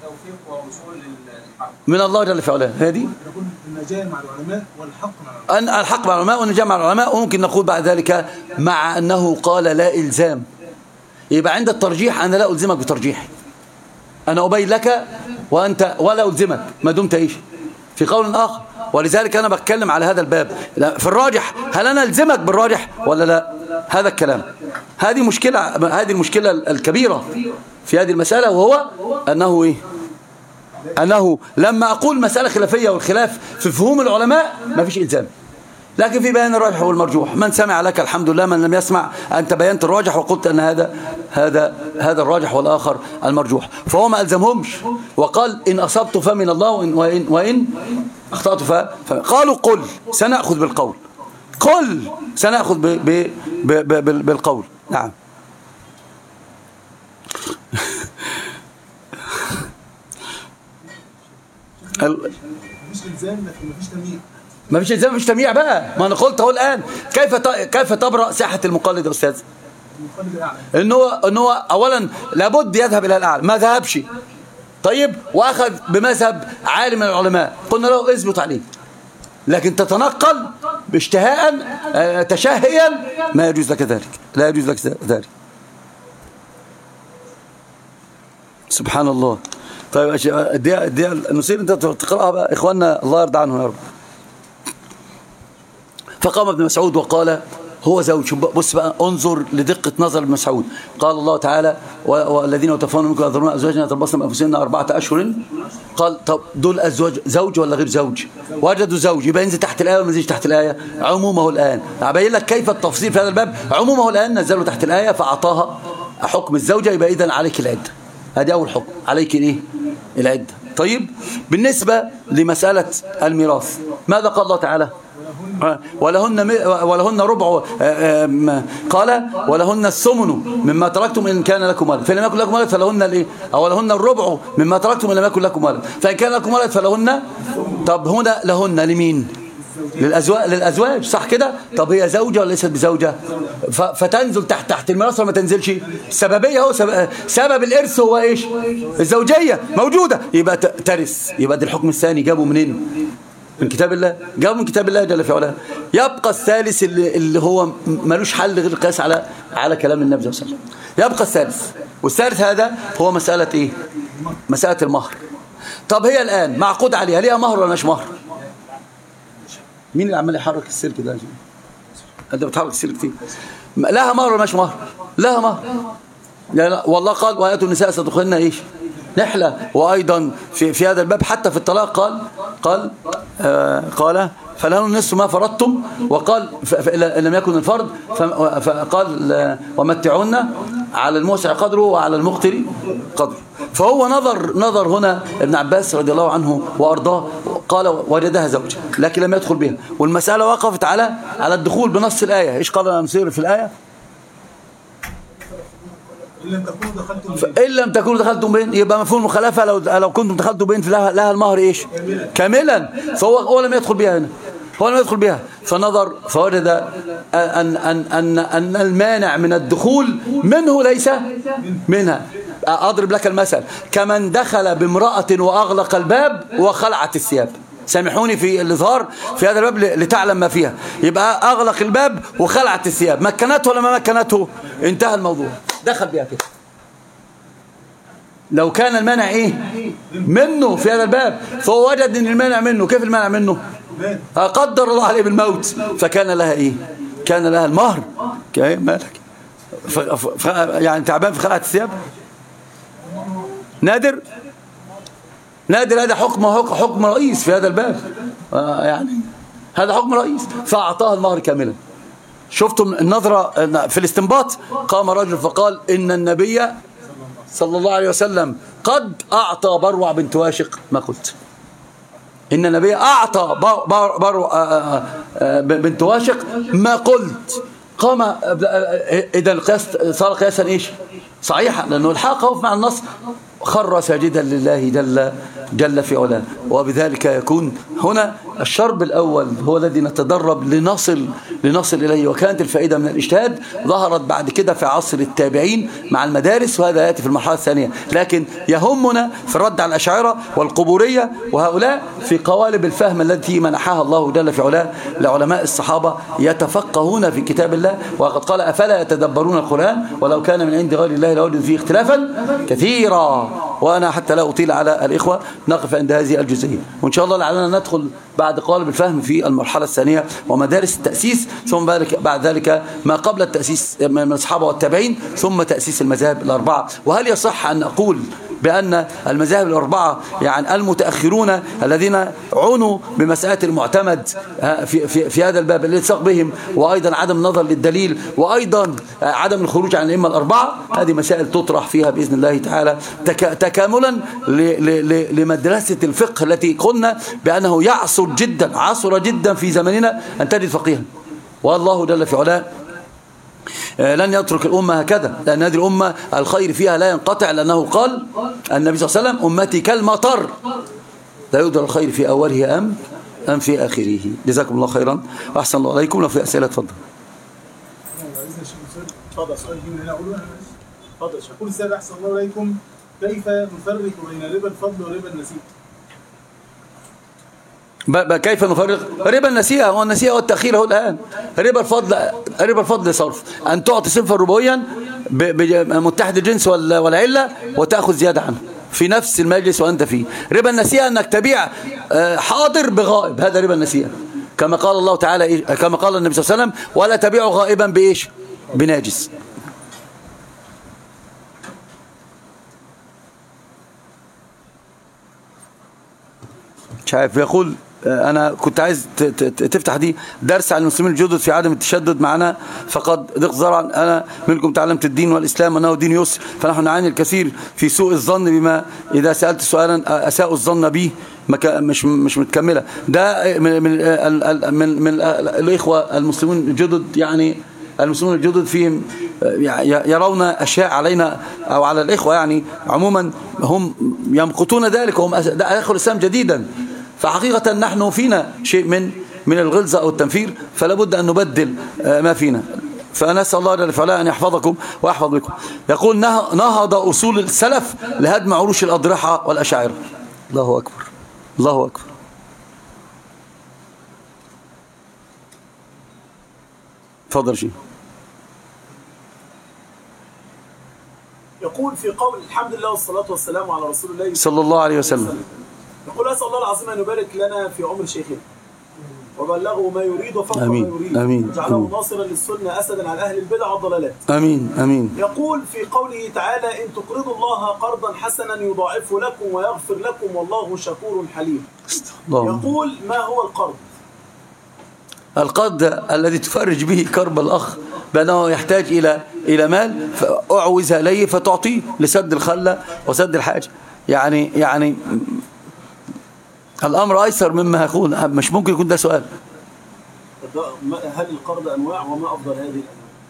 من الله جل في علاه. هذه النجاة مع العلماء والحق مع العلماء، الحق مع العلماء والنجاة مع العلماء. وممكن نقول بعد ذلك مع أنه قال لا إلزام، يبقى عند الترجيح أنا لا ألزمك بترجيحي، أنا أبين لك وأنت ولا ألزمك ما دمت إيش في قول آخر. ولذلك أنا بتكلم على هذا الباب في الراجح، هل أنا ألزمك بالراجح ولا لا؟ هذا الكلام. هذه المشكلة الكبيرة في هذه المسألة، وهو أنه إيه؟ أنه لما أقول مسألة خلافية والخلاف في فهوم العلماء ما فيش إلزام، لكن في بيان الراجح والمرجوح. من سمع لك الحمد لله، من لم يسمع أنت بينت الراجح وقلت أن هذا الراجح والآخر المرجوح. فهو ما ألزمهمش وقال إن أصبت فمن الله وإن أخطأت قالوا قل سنأخذ بالقول، قل سنأخذ بالقول. نعم. مفيش إلزام لكن مفيش تمييع. ما فيش إلزام، مفيش تمييع بقى. ما أنا قلت أهو الآن كيف تبرأ ساحة المقلد يا أستاذ؟ المقلد الأعلى إن هو أولا لابد يذهب إلى الأعلى، ما ذهبش طيب وأخذ بمذهب عالم من العلماء، قلنا له اثبت عليه. لكن تتنقل باشتهاء تشهيا ما يجوز لك ذلك، لا يجوز لك ذلك. سبحان الله. طيب دي نصير انت تقراها بقى اخواننا الله يرضى عنهم يا رب. فقام ابن مسعود وقال هو زوج. بص بقى انظر لدقة نظر ابن مسعود. قال الله تعالى والذين يتوفون منكم يذرون ازواجا يتربصن بانفسهن 4 أشهر. قال طب دول ازواج زوج ولا غير زوج؟ وجدوا زوج، يبقى ينزل تحت الايه ولا ما ينزلش تحت الايه؟ عمومه الان. هبين لك كيف التفصيل في هذا الباب. عمومه الان نزلوا تحت الايه فاعطاها حكم الزوجة يبقى إذن عليك العدة. هذه أول حكم، عليك إيه؟ العدة. طيب بالنسبة لمسألة الميراث ماذا قال الله تعالى؟ ولهن ربع، قال ولهن الثمن مما تركتم إن كان لكم ولد، فإن لم يكن لكم ولد فلهن الإيه؟ أو لهن الربع مما تركتم إن لم يكن لكم ولد، فإن كان لكم ولد فلهن. طب هنا لهن لمين؟ للأزواج، صح كده؟ طب هي زوجة ولا ليست بزوجة؟ فتنزل تحت الميراث ولا ما تنزلش؟ السببية هو سبب الإرث هو إيش؟ الزوجية موجودة، يبقى ترث. يبقى ده الحكم الثاني جابه منين؟ من كتاب الله، جابه من كتاب الله جل في علاه. يبقى الثالث اللي هو ملوش حل غير القياس على كلام النبي صلى الله عليه وسلم. يبقى الثالث، والثالث هذا هو مسألة إيه؟ مسألة المهر. طب هي الآن معقود عليها، ليها مهر ولا مش مهر؟ مين اللي عمال يحرك السلك ده؟ انت بتحرك السلك كتير. لها مهر ولا مش مهر؟ لها مهر. لا والله قال وآيات النساء ستدخلن ايش؟ نحلة. وايضا في هذا الباب حتى في الطلاق قال فلهن نصف ما فرضتم، وقال إن لم يكن الفرض فقال ومتعون على الموسع قدره وعلى المقتر قدره. فهو نظر هنا ابن عباس رضي الله عنه وأرضاه، قال وجدها زوجة لكن لم يدخل بها، والمسألة وقفت على الدخول بنص الآية. إيش قال الأنصير في الآية؟ إن لم تكونوا دخلتم بين، يبقى مفهوم المخالفة لو كنتم دخلتم بين لها المهر إيش؟ كاملا. فهو لم يدخل بها هنا، هو لم يدخل بها، فنظر فوجد أن المانع من الدخول منه ليس منها. أضرب لك المثل، كمن دخل بامرأة وأغلق الباب وخلعت الثياب. سامحوني في الإظهار في هذا الباب لتعلم ما فيها. يبقى أغلق الباب وخلعت الثياب، مكنته ولا ما مكنته؟ انتهى الموضوع، دخل بها كده. لو كان المانع إيه؟ منه في هذا الباب، فهو وجد أن المانع منه. كيف المانع منه؟ قدر الله عليه بالموت، فكان لها إيه؟ كان لها المهر. مالك يعني تعبان في خلعة الثياب؟ نادر هذا حكم رئيس في هذا الباب، يعني هذا حكم رئيس. فأعطاها المهر كاملا. شفتم النظرة في الاستنباط؟ قام رجل فقال إن النبي صلى الله عليه وسلم قد أعطى بروع بنت واشق ما قلت. إن النبي أعطى بروع بنت واشق ما قلت. قام إذا القياس صار قياسا إيش؟ صحيحا، لأنه الحاقه مع النص. خر ساجدا لله جل في علاه. وبذلك يكون هنا الشرب الأول هو الذي نتدرب لنصل إليه. وكانت الفائدة من الاجتهاد ظهرت بعد كده في عصر التابعين مع المدارس، وهذا يأتي في المرحلة الثانية. لكن يهمنا في الرد على الأشاعرة والقبورية وهؤلاء في قوالب الفهم التي منحها الله جل في علاه لعلماء الصحابة يتفقهون في كتاب الله. وقد قال أفلا يتدبرون القرآن ولو كان من عند غير الله لوجدوا فيه اختلافا كثيرا. وأنا حتى لا أطيل على الإخوة نقف عند هذه الجزئية، وإن شاء الله لعلنا ندخل بعد قالب الفهم في المرحلة الثانية ومدارس التأسيس، ثم بعد ذلك ما قبل التأسيس من الصحابة والتابعين، ثم تأسيس المذاهب الأربعة. وهل يصح أن أقول بأن المذاهب الأربعة يعني المتأخرون الذين عنوا بمسألة المعتمد في هذا الباب الالتصاق بهم، وأيضا عدم النظر للدليل، وأيضا عدم الخروج عن الأئمة الأربعة، هذه مسائل تطرح فيها بإذن الله تعالى تكاملا لمدرسة الفقه التي قلنا بأنه عصر جدا في زمننا أن تجد فقيها. والله جل في علاه لن يترك الأمة هكذا، لأن هذه الأمة الخير فيها لا ينقطع، لأنه قال النبي صلى الله عليه وسلم أمتي كالمطر لا يدر الخير في أوله أم في آخره. جزاكم الله خيرا وأحسن الله عليكم. لو في أسئلة تفضل. يقول السيد أحسن الله عليكم، كيف نفرق بين ربا الفضل وربا النسيئة؟ كيف نفرق؟ ربا النسيئة هو النسيئة والتأخير هو الآن. ربا الفضل صرف، أن تعطي صنفا ربويا بمتحد الجنس والعلة وتأخذ زيادة عنه في نفس المجلس وأنت فيه. ربا النسيئة أنك تبيع حاضر بغائب، هذا ربا النسيئة، كما قال الله تعالى، كما قال النبي صلى الله عليه وسلم ولا تبيعوا غائبا بإيش؟ بناجس. مش عارف. يقول أنا كنت عايز تفتح دي درس على المسلمين الجدد في عدم التشدد معنا، فقد ضيق زرعا أنا منكم تعلمت الدين والإسلام أنه دين يسر، فنحن نعاني الكثير في سوء الظن بما إذا سألت سؤالا أساء الظن به مش متكملة. ده من الإخوة المسلمين الجدد، يعني المسلمون الجدد فيهم يرون أشياء علينا أو على الإخوة يعني عموما هم يمقتون ذلك، وهم أخذوا الإسلام جديدا، فحقيقة نحن فينا شيء من الغلظة أو التنفير، فلا بد أن نبدل ما فينا. فنسأل الله جل وعلا أن يحفظكم ويحفظ بكم. يقول نهض أصول السلف لهدم عروش الأضرحة والأشاعرة. الله أكبر الله أكبر. تفضل شيء. يقول في قول الحمد لله والصلاة والسلام على رسول الله صلى الله عليه وسلم، يقول أسأل الله العظيم أن يبارك لنا في عمر شيخنا وبلغه ما يريد وفق ما يريد، آمين وجعله ناصرا للسنة أسدا على أهل البدع والضلالات. آمين آمين. يقول في قوله تعالى إن تقرضوا الله قرضا حسنا يضاعفه لكم ويغفر لكم والله شكور حليم. يقول ما هو القرض؟ القرض الذي تفرج به كرب الأخ بأنه يحتاج إلى مال فأعوز إليه فتعطيه لسد الخلة وسد الحاجة. يعني الأمر أيسر مما يكون. مش ممكن يكون ده سؤال. هل القرض أنواع وما أفضل هذه الأنواع؟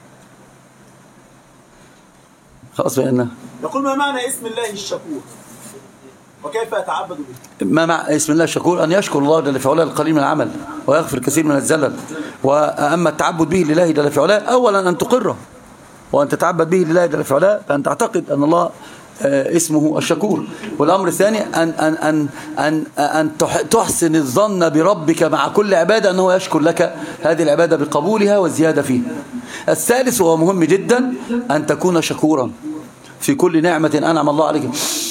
خلاص بأنه يقول ما معنى اسم الله الشكور وكيف أتعبد به؟ ما معنى اسم الله الشكور؟ أن يشكر الله جل في علاه القليل من العمل ويغفر كثير من الزلل. وأما التعبد به لله جل في علاه أولا أن تقره، وأن تتعبد به لله جل في علاه فأن تعتقد أن الله اسمه الشكور. والأمر الثاني أن تحسن الظن بربك مع كل عبادة أنه يشكر لك هذه العبادة بقبولها والزيادة فيها. الثالث وهو مهم جدا أن تكون شكورا في كل نعمة أنعم الله عليك.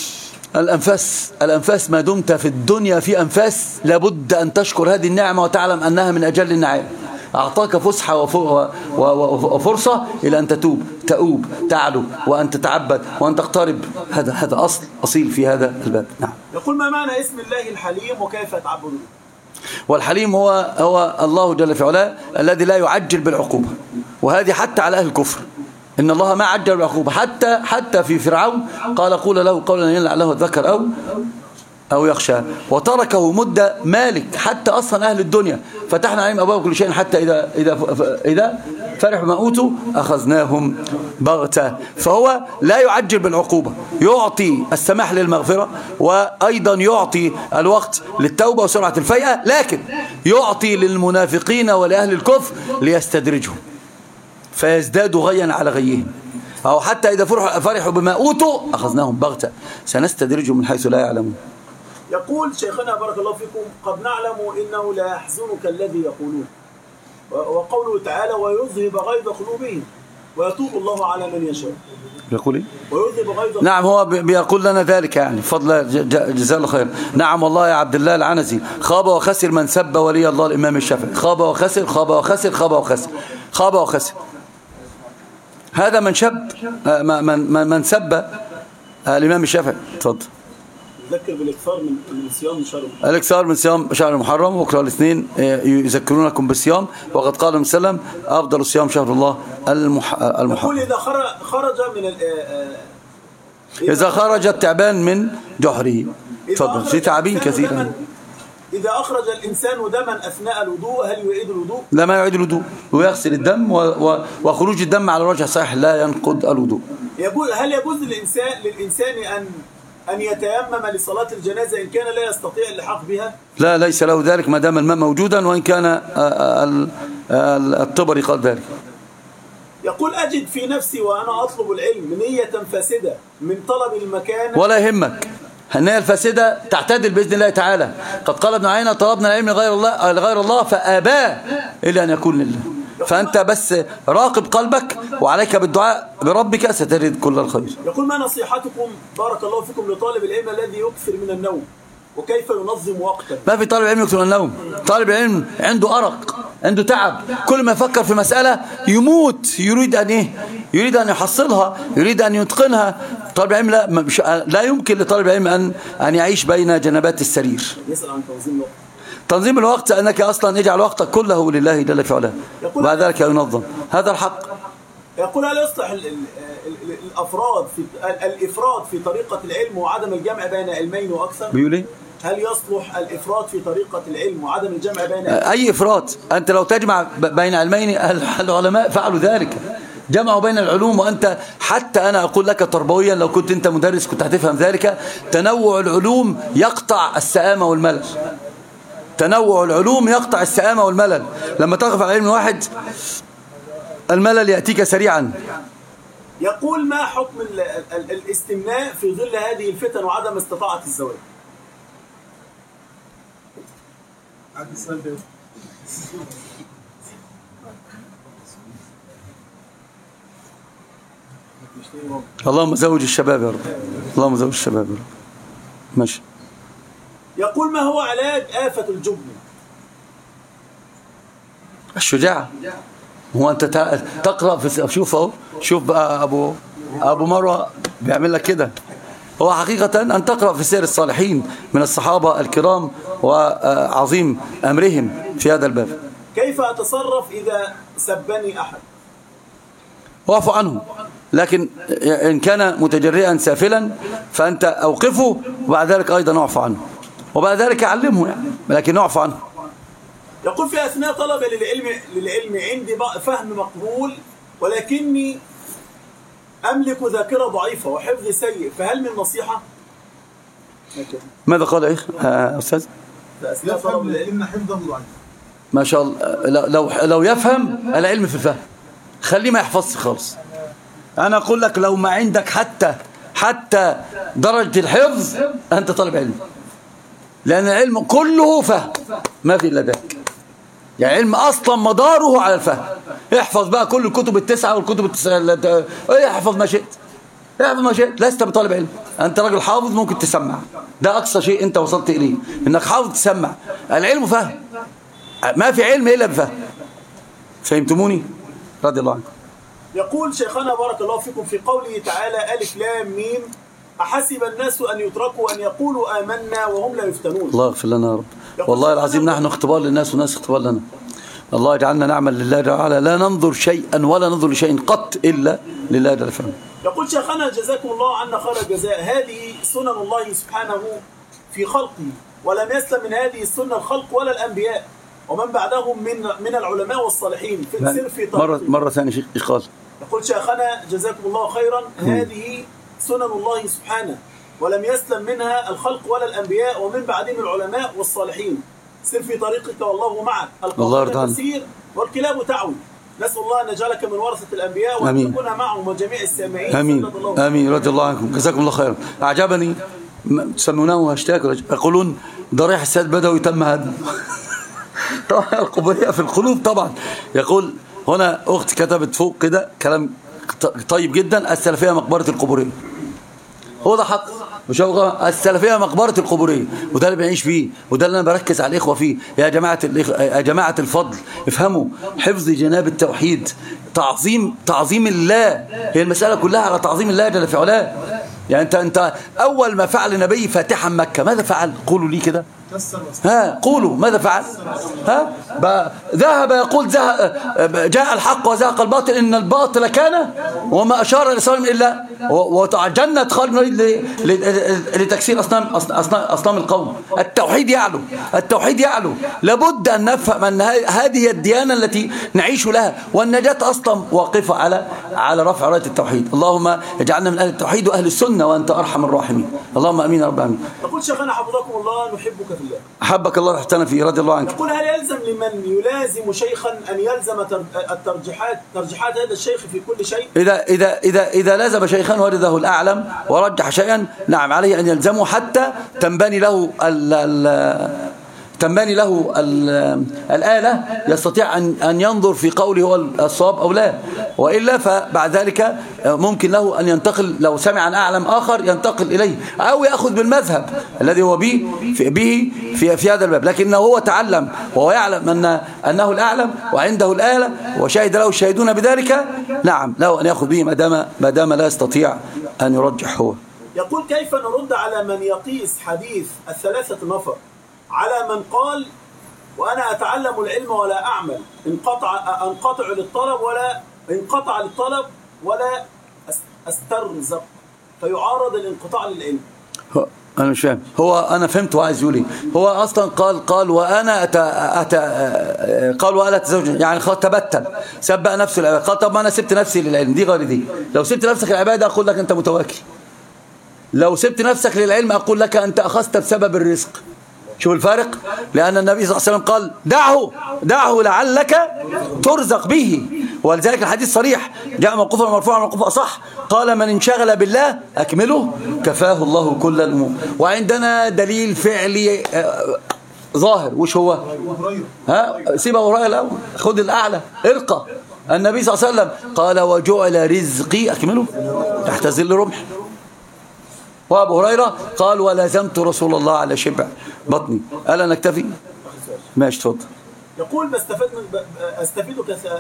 الأنفاس ما دمت في الدنيا في أنفاس لابد أن تشكر هذه النعمة وتعلم أنها من أجل النعم. أعطاك فسحة وفرصة إلى أن تؤوب تعلو وأن تتعبد وأن تقترب. هذا أصيل في هذا الباب. نعم. يقول ما معنى اسم الله الحليم وكيف يتعبد به؟ والحليم هو الله جل في علاه الذي لا يعجل بالعقوبة، وهذه حتى على أهل الكفر إن الله ما عجل بالعقوبة. حتى في فرعون قال قول له قولا لعله الذكر أو يخشى، وتركه مدة مالك حتى أصلا أهل الدنيا فتحنا عليهم أبواب كل شيء حتى إذا فرحوا ما أوتوا أخذناهم بغتة. فهو لا يعجل بالعقوبة، يعطي السماح للمغفرة وأيضا يعطي الوقت للتوبة وسرعة الفيئة، لكن يعطي للمنافقين ولأهل الكفر ليستدرجهم فيزدادوا غيا على غيهم، أو حتى إذا فرحوا بما أوتوا أخذناهم بغتة سنستدرجهم من حيث لا يعلمون. يقول شيخنا بارك الله فيكم قد نعلم إنه لا يحزنك الذي يقولون، وقوله تعالى ويذهب غيظ قلوبهم ويتوب الله على من يشاء. يقول إيه؟ ويذهب غيظ. نعم هو بيقول لنا ذلك يعني فضل جزاه الله خير. نعم والله يا عبد الله العنزي خاب وخسر من سب ولي الله الإمام الشافعي. خاب وخسر خاب وخسر خاب وخسر خاب وخسر. هذا من سب الإمام الشافعي. تفضل. يذكر بالاكثار من صيام شهر المحرم. الاكثار من صيام شهر المحرم، وبكره الاثنين يذكرونكم بالصيام، وقد قال النبي صلى الله عليه وسلم افضل الصيام شهر الله المحرم. يقول اذا خرج من اذا خرج التعبان من جحره. تفضل. في تعابين كثيره. إذا أخرج الإنسان دما أثناء الوضوء هل يعيد الوضوء؟ لا ما يعيد الوضوء، ويغسل الدم وخروج الدم على الوجه صحيح لا ينقض الوضوء. هل يجوز للإنسان أن يتيمم لصلاة الجنازة إن كان لا يستطيع اللحاق بها؟ لا ليس له ذلك ما دام الماء موجودا، وإن كان الطبري قال ذلك. يقول أجد في نفسي وأنا أطلب العلم نية فاسدة من طلب المكان. ولا يهمك، النية الفاسدة تعتدل بإذن الله تعالى. قد قال ابن عيينة طلبنا العلم لغير الله فأبى إلا أن يكون لله. فأنت بس راقب قلبك وعليك بالدعاء بربك ستجد كل الخير. يقول ما نصيحتكم بارك الله فيكم لطالب العلم الذي يكثر من النوم وكيف ينظم وقته؟ ما في طالب علم يكثر من النوم. طالب العلم عنده أرق، عنده تعب، كل ما يفكر في مسألة يموت، يريد أن يحصلها، يريد أن يتقنها. طالب العلم لا يمكن لطالب العلم أن يعيش بين جنبات السرير. يسأل عن تنظيم الوقت. تنظيم الوقت أنك أصلا اجعل وقتك كله لله جل في علاه، وبعد ذلك ينظم. هذا الحق. يقول هل يصلح الإفراد في طريقة العلم وعدم الجمع بين علمين وأكثر؟ بيقول إيه؟ هل يصلح الإفراد في طريقة العلم وعدم الجمع بين أي إفراد؟ أنت لو تجمع بين علمين، العلماء فعلوا ذلك، جمعوا بين العلوم. وأنت حتى أنا أقول لك تربويا، لو كنت أنت مدرس كنت هتفهم ذلك، تنوع العلوم يقطع السآمة والملل. تنوع العلوم يقطع السآمة والملل. لما تقف على علم واحد الملل يأتيك سريعا. يقول ما حكم الاستمناء في ظل هذه الفتن وعدم استطاعة الزواج؟ اللهم زوج الشباب يا رب، اللهم زوج الشباب يا رب. ماشي. يقول ما هو علاج آفة الجبن؟ الشجاعة. هو أنت تقرأ في، شوف أهو، شوف بقى أبو مروة بيعمل لك كده. هو حقيقة أن تقرأ في سير الصالحين من الصحابة الكرام وعظيم أمرهم في هذا الباب. كيف أتصرف إذا سبني أحد؟ واعفو عنه، لكن إن كان متجرئا سافلا فأنت أوقفه، وبعد ذلك أيضا اعفو عنه، وبعد ذلك علمه يعني، لكن اعفو عنه. يقول في أثناء طلبة للعلم عندي فهم مقبول، ولكني أملك ذاكرة ضعيفة وحفظ سيء، فهل من نصيحة؟ ماذا قال إيه أستاذ؟ في أثناء طلبة العلم حفظه ضعيف. ما شاء الله. لو يفهم العلم في الفهم، خليه ما يحفظش خالص. أنا أقول لك لو ما عندك حتى درجة الحفظ أنت طالب علم، لأن العلم كله فهم، ما في إلا ذلك. يعني علم أصلا مداره على الفهم. احفظ بقى كل الكتب التسعة والكتب التسعة، احفظ ما شئت، احفظ ما شئت، لست بطالب علم. أنت راجل حافظ ممكن تسمع، ده أقصى شيء أنت وصلت إليه، إنك حافظ تسمع. العلم فهم، ما في علم إلا بفهم. فهمتموني؟ رضي الله عنكم. يقول شيخنا بارك الله فيكم في قوله تعالى ألف لام ميم أحسب الناس أن يتركوا أن يقولوا آمنا وهم لا يفتنون. الله يغفر لنا يا رب. والله العظيم نحن اختبار للناس والناس اختبار لنا. الله يجعلنا نعمل لله تعالى، لا ننظر شيئا ولا ننظر لشيء قط إلا لله جل وعلا. يقول شيخنا جزاكم الله عنا خير الجزاء، هذه سنن الله سبحانه في خلقه، ولم يسلم من هذه السنة الخلق ولا الأنبياء ومن بعدهم من العلماء والصالحين في السير في طريقه. مرة ثانية شيخ قال. يقول شيخنا جزاكم الله خيرا، هذه سنن الله سبحانه ولم يسلم منها الخلق ولا الأنبياء ومن بعدهم العلماء والصالحين. سر في طريقك والله معك، القوم تسير والكلاب تعوي. نسأل الله أن يجعلك من ورثة الأنبياء وأن تكون معهم وجميع السامعين. آمين. رضي الله عنكم، جزاكم الله خيرا. أعجبني تسمونه هاشتاج، يقولون ضريح السيد بدوي تم هدمه. طبعا القبورية في القلوب طبعا. يقول هنا أخت كتبت فوق كده كلام طيب جدا، السلفية مقبرة القبورية. هو ده حق، مش هو السلفية مقبرة القبورية، وده اللي بنعيش فيه، وده اللي أنا بركز على الإخوة فيه. يا جماعة الفضل افهموا، حفظ جناب التوحيد، تعظيم الله، هي المسألة كلها على تعظيم الله جل في علاه. يعني أنت أول ما فعل النبي فاتحا مكة ماذا فعل؟ قولوا لي كده، قولوا ماذا فعل؟ ذهب يقول جاء الحق وزهق الباطل إن الباطل كان وما أشار لسلام إلا وتعجنت خالد لتكسير أصنام القوم. التوحيد يعلو. لابد أن نفهم أن هذه الديانة التي نعيش لها، والنجاة أصلا واقفة على رفع راية التوحيد. اللهم اجعلنا من أهل التوحيد وأهل السنة وأنت أرحم الراحمين. اللهم أمين يا رب العالمين. يقول شيخنا حفظكم الله نحبك في الله. أحبك الله رحتنا فيه، رضي الله عنك. يقول هل يلزم لمن يلازم شيخا أن يلزم ترجيحات هذا الشيخ في كل شيء؟ إذا لازم شيخا ورده الأعلم ورجح شيئا، نعم عليه أن يلزمه حتى تنبني له الآلة، يستطيع أن ينظر في قوله هو الصواب أو لا، وإلا فبعد ذلك ممكن له أن ينتقل، لو سمع عن أعلم آخر ينتقل إليه أو يأخذ بالمذهب الذي هو به في هذا الباب. لكنه هو تعلم وهو يعلم أنه الأعلم وعنده الآلة وشهد له الشاهدون بذلك، نعم له أن يأخذ به ما دام لا يستطيع أن يرجح هو. يقول كيف نرد على من يقيس حديث الثلاثة نفر على من قال وأنا أتعلم العلم ولا أعمل، أنقطع للطلب ولا أسترزق، فيعارض الانقطاع للعلم. أنا مش فاهم، هو أنا فهمت وعايز يقول إيه. هو أصلا قال وأنا قال وأنا أتزوج، يعني تبتل سبق نفسه العبادة. قال طب ما أنا سبت نفسي للعلم، دي غير دي. لو سبت نفسك للعبادة أقول لك أنت متواكل، لو سبت نفسك للعلم أقول لك أنت أخذت بسبب الرزق. شوف الفارق، لأن النبي صلى الله عليه وسلم قال دعه لعلك ترزق به، ولذلك الحديث صريح جاء موقوفا مرفوعا موقوفا أصح، قال من انشغل بالله أكمله كفاه الله كل الأمور. وعندنا دليل فعلي ظاهر، وش هو؟ سيب أبو هريرة الأول، خد الأعلى ارقى. النبي صلى الله عليه وسلم قال وجعل رزقي أكمله تحت ظل رمح. وابو هريره قال ولازمت رسول الله على شبع بطني. ألا نكتفي؟ ماشي اتفضل. يقول استفيد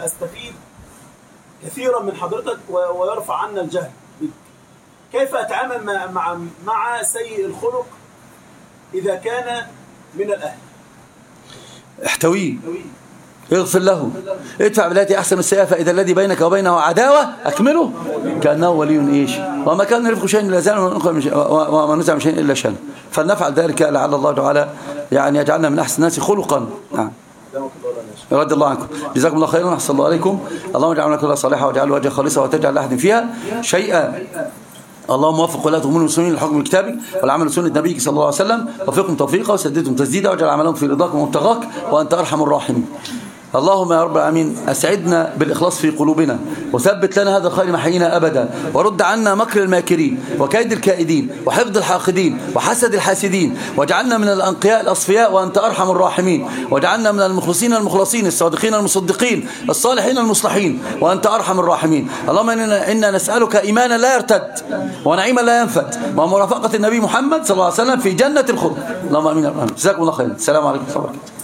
كثيرا من حضرتك ويرفع عنا الجهل. كيف اتعامل مع سيء الخلق اذا كان من الاهل؟ احتويه، اغفر له، ادفع بالتي احسن السيئه فاذا الذي بينك وبينه عداوه اكمله كانه ولي ايش، وما كان يرفق شيء الا زانه وما نزع من شيء الا شانه. فلنفعل ذلك لعل الله تعالى يعني يجعلنا من احسن الناس خلقا. رضي الله عنكم، جزاكم الله خيرا، احسن الله عليكم. اللهم اجعلنا كلها صالحه واجعل وجهك خالصا وتجعل لاحد فيها شيئا. اللهم وفق ولاة أمور المسلمين لحكم كتابك والعمل بسنة نبيك صلى الله عليه وسلم، وفقهم توفيقا وسددهم تسديدا واجعل عملهم في رضاك ومبتغاك وأنت أرحم الراحمين. اللهم يا رب العالمين أسعدنا بالإخلاص في قلوبنا، وثبت لنا هذا الخير محيينا أبدا، ورد عنا مكر الماكرين وكيد الكائدين وحقد الحاقدين وحسد الحاسدين، واجعلنا من الأنقياء الأصفياء وأنت أرحم الراحمين، واجعلنا من المخلصين المخلصين الصادقين المصدقين الصالحين المصلحين وأنت أرحم الراحمين. اللهم إنا نسألك إيمانا لا يرتد ونعيما لا ينفد ومرافقة النبي محمد صلى الله عليه وسلم في جنة الخلد. اللهم آمين. جزاكم الله خيرا. السلام عليكم ورحمة الله وبركاته.